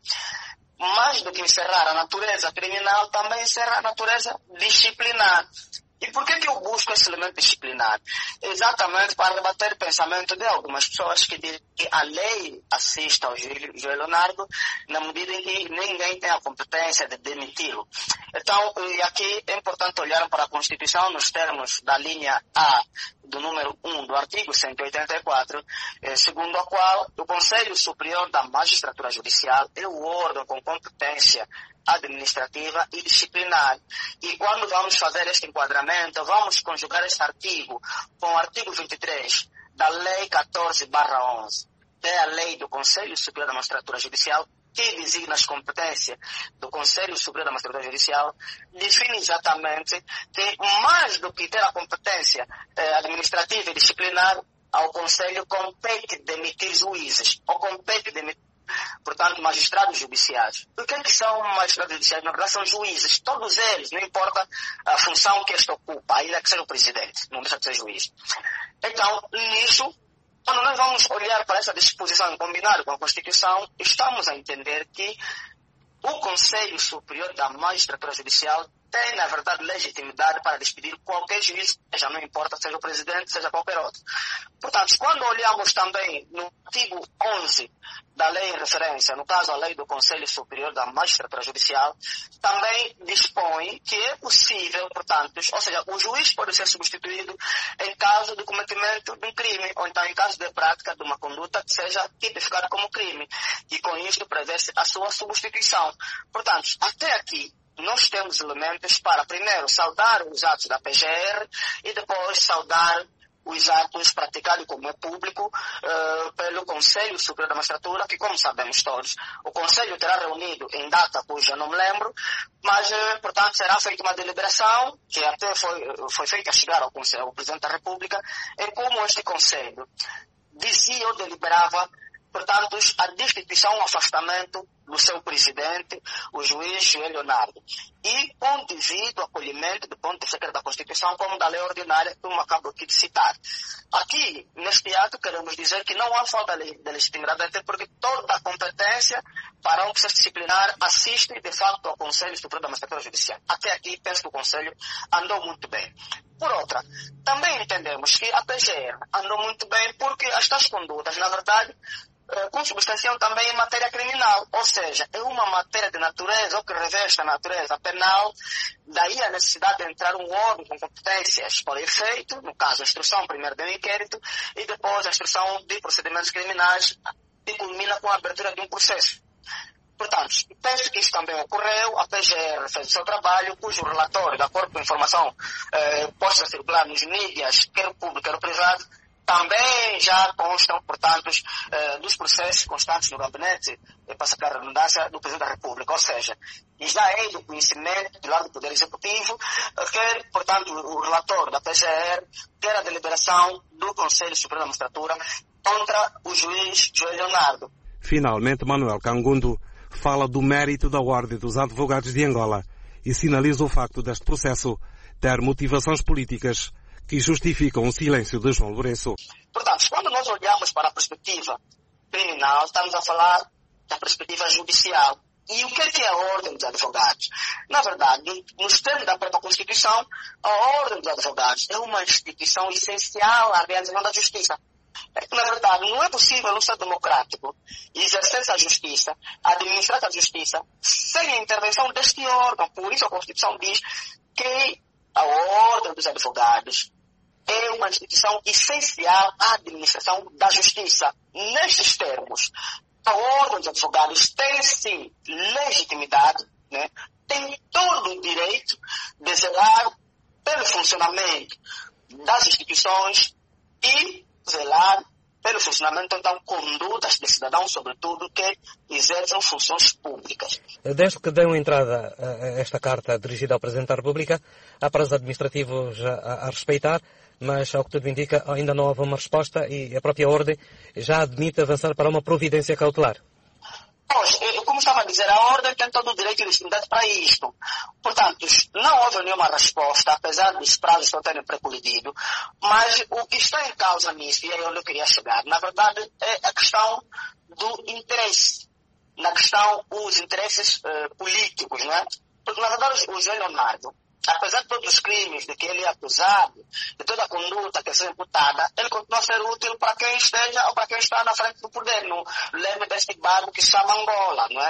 [SPEAKER 21] mais do que encerrar a natureza criminal, também encerra a natureza disciplinar. E por que que eu busco esse elemento disciplinar? Exatamente para debater o pensamento de algumas pessoas que dizem que a lei assiste ao João Leonardo na medida em que ninguém tem a competência de demiti-lo. Então, e aqui é importante olhar para a Constituição nos termos da linha A do número um do artigo cento e oitenta e quatro, eh, segundo a qual o Conselho Superior da Magistratura Judicial é o órgão com competência administrativa e disciplinar. E quando vamos fazer este enquadramento, vamos conjugar este artigo com o artigo vinte e três da Lei quatorze barra onze, que é a lei do Conselho Superior da Magistratura Judicial, que designa as competências do Conselho Superior da Magistratura Judicial, define exatamente que mais do que ter a competência eh, administrativa e disciplinar, ao Conselho compete demitir juízes, ou compete demitir, portanto, magistrados judiciais. O que é que são magistrados judiciais? Na verdade, são juízes, todos eles, não importa a função que este ocupa, ainda que seja o presidente, não deixa de ser juiz. Então, nisso, quando nós vamos olhar para essa disposição em combinado com a Constituição, estamos a entender que o Conselho Superior da Magistratura Judicial tem, na verdade, legitimidade para despedir qualquer juiz, já não importa seja o presidente, seja qualquer outro. Portanto, quando olhamos também no artigo onze da lei em referência, no caso a lei do Conselho Superior da Magistratura Judicial, também dispõe que é possível, portanto, ou seja, o juiz pode ser substituído em caso de cometimento de um crime, ou então em caso de prática de uma conduta que seja tipificada como crime. E com isto prevê-se a sua substituição. Portanto, até aqui, nós temos elementos para, primeiro, saudar os atos da P G R e depois saudar os atos praticados como é público uh, pelo Conselho Superior da Magistratura, que, como sabemos todos, o Conselho terá reunido em data cuja não me lembro, mas, uh, portanto, será feita uma deliberação, que até foi, foi feita chegar ao, Conselho, ao Presidente da República, em como este Conselho dizia ou deliberava, portanto, a destituição ou afastamento do seu presidente, o juiz João Leonardo, e com devido acolhimento do ponto de vista da Constituição como da lei ordinária que eu acabo aqui de citar. Aqui, neste ato, queremos dizer que não há falta de legitimidade, até porque toda a competência para um processo disciplinar assiste, de facto, ao Conselho Superior da Magistratura Judicial. Até aqui, penso que o Conselho andou muito bem. Por outra, também entendemos que a P G R andou muito bem porque estas condutas, na verdade, consubstanciam também em matéria criminal, ou seja, é uma matéria de natureza ou que reveste a natureza penal, daí a necessidade de entrar um órgão com competências para efeito, no caso a instrução primeiro do inquérito e depois a instrução de procedimentos criminais que culmina com a abertura de um processo. Portanto, penso que isso também ocorreu, a P G R fez o seu trabalho, cujo relatório, de acordo com a informação eh, posta a circular nos mídias, quer público, quer privado, também já constam, portanto, eh, dos processos constantes no gabinete, eh, para sacar a redundância, do Presidente da República. Ou seja, já é do conhecimento do lado do Poder Executivo, eh, que, portanto, o relatório da P G R, quer a deliberação do Conselho Superior da Magistratura,
[SPEAKER 13] contra o juiz João Leonardo.
[SPEAKER 5] Finalmente, Manuel Cangundo fala do mérito da Ordem dos Advogados de Angola e sinaliza o facto deste processo ter motivações políticas que justificam o silêncio de João Lourenço.
[SPEAKER 13] Portanto, quando nós olhamos para a perspectiva criminal, estamos a falar da perspectiva judicial. E o que é, que é a Ordem dos Advogados? Na verdade, nos termos da própria Constituição, a Ordem dos Advogados é uma instituição essencial à realização da justiça. Na verdade, não é possível um Estado democrático exercer a justiça, administrar a justiça, sem a intervenção deste órgão. Por isso a Constituição diz que a Ordem dos Advogados é uma instituição essencial à administração da justiça. Nestes termos, a Ordem dos Advogados tem sim legitimidade, né? Tem todo o direito de zelar pelo funcionamento das instituições e zelar pelo funcionamento, então, condutas de cidadãos, sobretudo, que exercem funções públicas.
[SPEAKER 15] Desde que deu entrada a esta carta dirigida ao Presidente da República, há prazos administrativos a, a respeitar, mas, ao que tudo indica, ainda não houve uma resposta e a própria Ordem já admite avançar para uma providência cautelar.
[SPEAKER 13] Pois, como estava a dizer, a Ordem tem todo o direito e legitimidade para isto. Portanto, não houve nenhuma resposta, apesar dos prazos não terem precolidido, mas o que está em causa nisso, e é onde eu queria chegar, na verdade, é a questão do interesse, na questão dos interesses uh, políticos, não é? Porque, na verdade, o João Leonardo, apesar de todos os crimes de que ele é acusado, de toda a conduta que é imputada, ele continua a ser útil para quem esteja ou para quem está na frente do poder, no leme deste barco que se chama Angola, não é?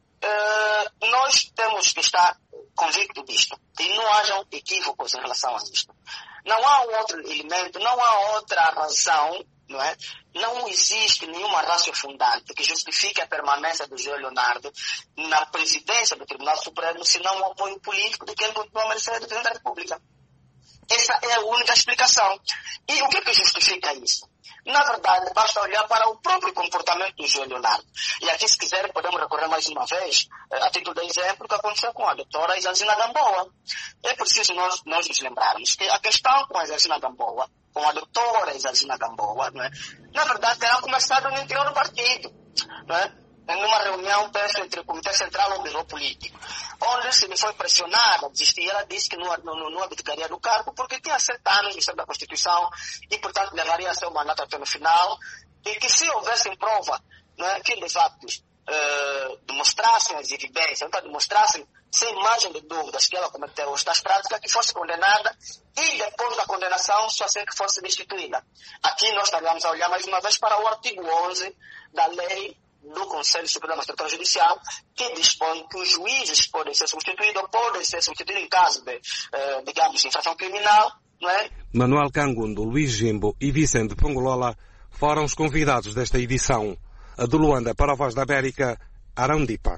[SPEAKER 13] Uh, nós temos que estar convictos disto e não hajam equívocos em relação a isto. Não há outro elemento, não há outra razão, não é? Não existe nenhuma razão fundante que justifique a permanência do João Leonardo na presidência do Tribunal Supremo, senão o apoio político de que ele continua a merecer a Presidente da República. Essa é a única explicação. E o que é que justifica isso? Na verdade, basta olhar para o próprio comportamento do João Leonardo. E aqui, se quiserem, podemos recorrer mais uma vez, a título de exemplo, o que aconteceu com a doutora Isalzina Gamboa. É preciso nós, nós nos lembrarmos que a questão com a Isalzina Gamboa, com a doutora Isalzina Gamboa, não é? Na verdade, terá começado no interior do partido, não é? Numa reunião entre o Comitê Central e o Biro Político, onde se lhe foi pressionada a desistir. Ela disse que não, não, não abdicaria do cargo porque tinha sete anos de da Constituição e, portanto, levaria seu mandato até no final, e que se houvessem prova, não é, que de facto uh, demonstrassem as evidências, então demonstrassem sem margem de dúvidas que ela cometeu estas práticas, que fosse condenada e depois da condenação só assim que fosse destituída. Aqui nós estaríamos a olhar mais uma vez para o artigo onze da lei do Conselho Superior da Magistratura Judicial, que dispõe que os juízes podem ser substituídos ou podem ser substituídos em caso de, eh, digamos, infração criminal, não é?
[SPEAKER 5] Manuel Cangundo, Luís Jimbo e Vicente Pongolola foram os convidados desta edição. A de Luanda para a Voz da América, Arandipa.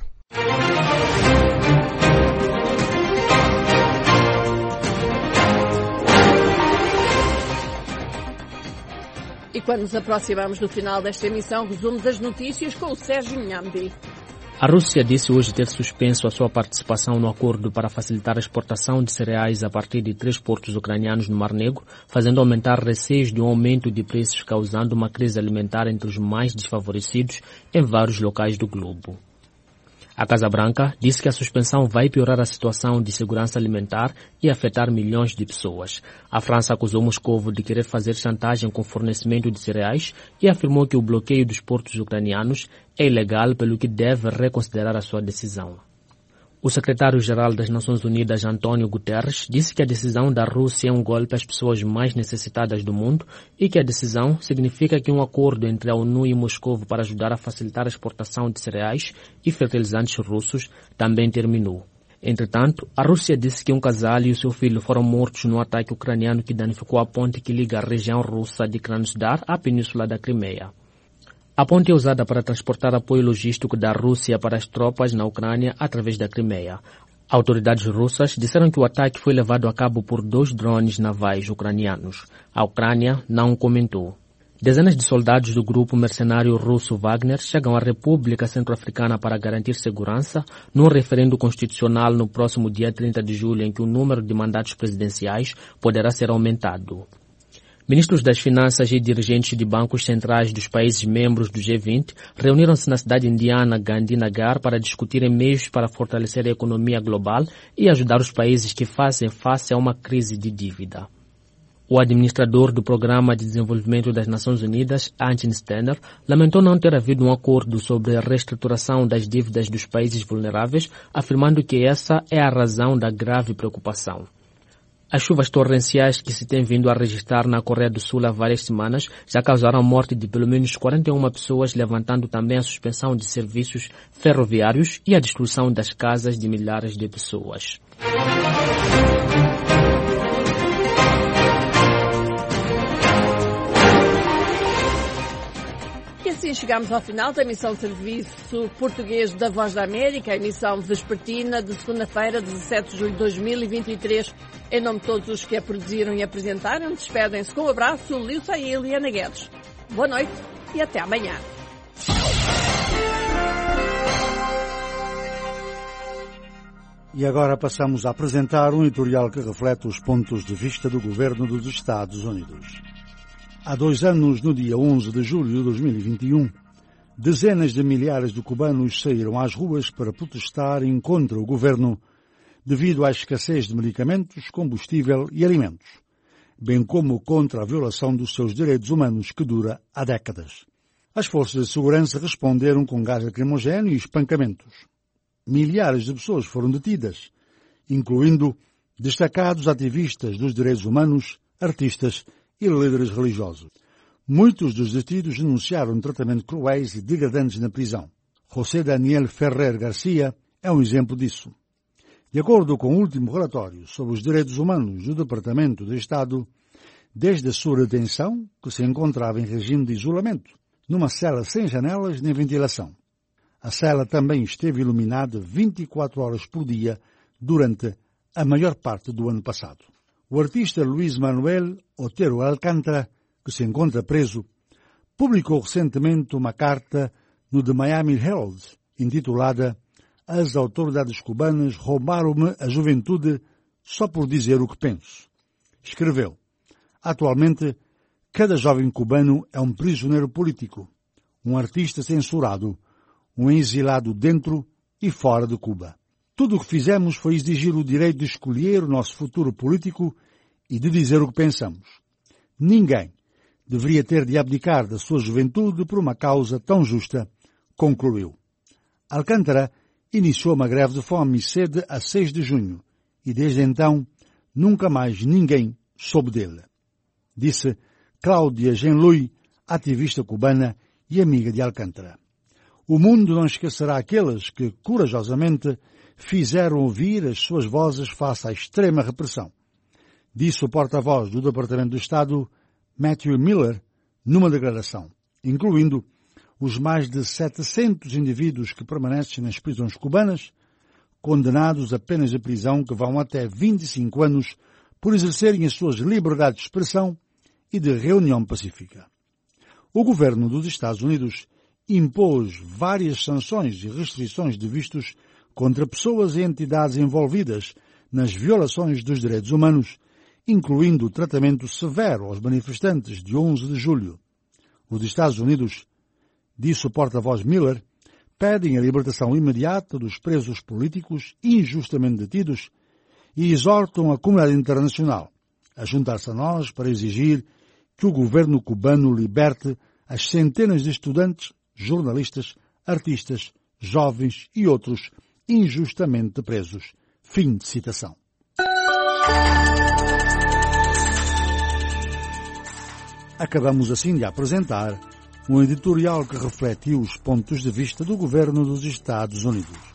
[SPEAKER 11] E quando nos aproximamos do final desta emissão, resumo das notícias com o Sérgio Nhambi.
[SPEAKER 7] A Rússia disse hoje ter suspenso a sua participação no acordo para facilitar a exportação de cereais a partir de três portos ucranianos no Mar Negro, fazendo aumentar receios de um aumento de preços, causando uma crise alimentar entre os mais desfavorecidos em vários locais do globo. A Casa Branca disse que a suspensão vai piorar a situação de segurança alimentar e afetar milhões de pessoas. A França acusou Moscovo de querer fazer chantagem com fornecimento de cereais e afirmou que o bloqueio dos portos ucranianos é ilegal, pelo que deve reconsiderar a sua decisão. O secretário-geral das Nações Unidas, António Guterres, disse que a decisão da Rússia é um golpe às pessoas mais necessitadas do mundo e que a decisão significa que um acordo entre a ONU e Moscou para ajudar a facilitar a exportação de cereais e fertilizantes russos também terminou. Entretanto, a Rússia disse que um casal e o seu filho foram mortos no ataque ucraniano que danificou a ponte que liga a região russa de Krasnodar à península da Crimeia. A ponte é usada para transportar apoio logístico da Rússia para as tropas na Ucrânia através da Crimeia. Autoridades russas disseram que o ataque foi levado a cabo por dois drones navais ucranianos. A Ucrânia não comentou. Dezenas de soldados do grupo mercenário russo Wagner chegam à República Centro-Africana para garantir segurança num referendo constitucional no próximo dia trinta de julho, em que o número de mandatos presidenciais poderá ser aumentado. Ministros das Finanças e dirigentes de bancos centrais dos países membros do G vinte reuniram-se na cidade indiana Gandhinagar para discutirem meios para fortalecer a economia global e ajudar os países que fazem face a uma crise de dívida. O administrador do Programa de Desenvolvimento das Nações Unidas, Antin Stenner, lamentou não ter havido um acordo sobre a reestruturação das dívidas dos países vulneráveis, afirmando que essa é a razão da grave preocupação. As chuvas torrenciais que se têm vindo a registrar na Coreia do Sul há várias semanas já causaram a morte de pelo menos quarenta e uma pessoas, levantando também a suspensão de serviços ferroviários e a destruição das casas de milhares de pessoas.
[SPEAKER 11] E assim chegamos ao final da emissão de Serviço Português da Voz da América, a emissão vespertina de segunda-feira, dezessete de julho de dois mil e vinte e três. Em nome de todos os que a produziram e apresentaram, despedem-se com um abraço, Lio Sail e Ana Guedes. Boa noite e até amanhã.
[SPEAKER 16] E agora passamos a apresentar um editorial que reflete os pontos de vista do governo dos Estados Unidos. Há dois anos, no dia onze de julho de dois mil e vinte e um, dezenas de milhares de cubanos saíram às ruas para protestarem contra o governo devido à escassez de medicamentos, combustível e alimentos, bem como contra a violação dos seus direitos humanos que dura há décadas. As forças de segurança responderam com gás lacrimogéneo e espancamentos. Milhares de pessoas foram detidas, incluindo destacados ativistas dos direitos humanos, artistas e líderes religiosos. Muitos dos detidos denunciaram tratamentos cruéis e degradantes na prisão. José Daniel Ferrer Garcia é um exemplo disso. De acordo com o último relatório sobre os direitos humanos do Departamento de Estado, desde a sua detenção, que se encontrava em regime de isolamento, numa cela sem janelas nem ventilação. A cela também esteve iluminada vinte e quatro horas por dia durante a maior parte do ano passado. O artista Luís Manuel Otero Alcântara, que se encontra preso, publicou recentemente uma carta no The Miami Herald, intitulada "As autoridades cubanas roubaram-me a juventude só por dizer o que penso". Escreveu: "Atualmente, cada jovem cubano é um prisioneiro político, um artista censurado, um exilado dentro e fora de Cuba. Tudo o que fizemos foi exigir o direito de escolher o nosso futuro político e de dizer o que pensamos. Ninguém deveria ter de abdicar da sua juventude por uma causa tão justa", concluiu. Alcântara iniciou uma greve de fome e sede a seis de junho e desde então nunca mais ninguém soube dele. Disse Cláudia Genlui, ativista cubana e amiga de Alcântara. O mundo não esquecerá aqueles que, corajosamente, fizeram ouvir as suas vozes face à extrema repressão, disse o porta-voz do Departamento do Estado, Matthew Miller, numa declaração, incluindo os mais de setecentos indivíduos que permanecem nas prisões cubanas, condenados a penas de prisão que vão até vinte e cinco anos por exercerem as suas liberdades de expressão e de reunião pacífica. O governo dos Estados Unidos impôs várias sanções e restrições de vistos contra pessoas e entidades envolvidas nas violações dos direitos humanos, incluindo o tratamento severo aos manifestantes de onze de julho. Os Estados Unidos, disse o porta-voz Miller, pedem a libertação imediata dos presos políticos injustamente detidos e exortam a comunidade internacional a juntar-se a nós para exigir que o governo cubano liberte as centenas de estudantes, jornalistas, artistas, jovens e outros injustamente presos. Fim de citação. Acabamos assim de apresentar um editorial que refletiu os pontos de vista do governo dos Estados Unidos.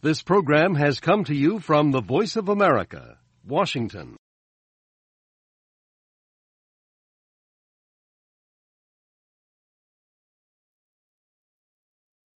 [SPEAKER 17] This program has come to you from the Voice of America, Washington.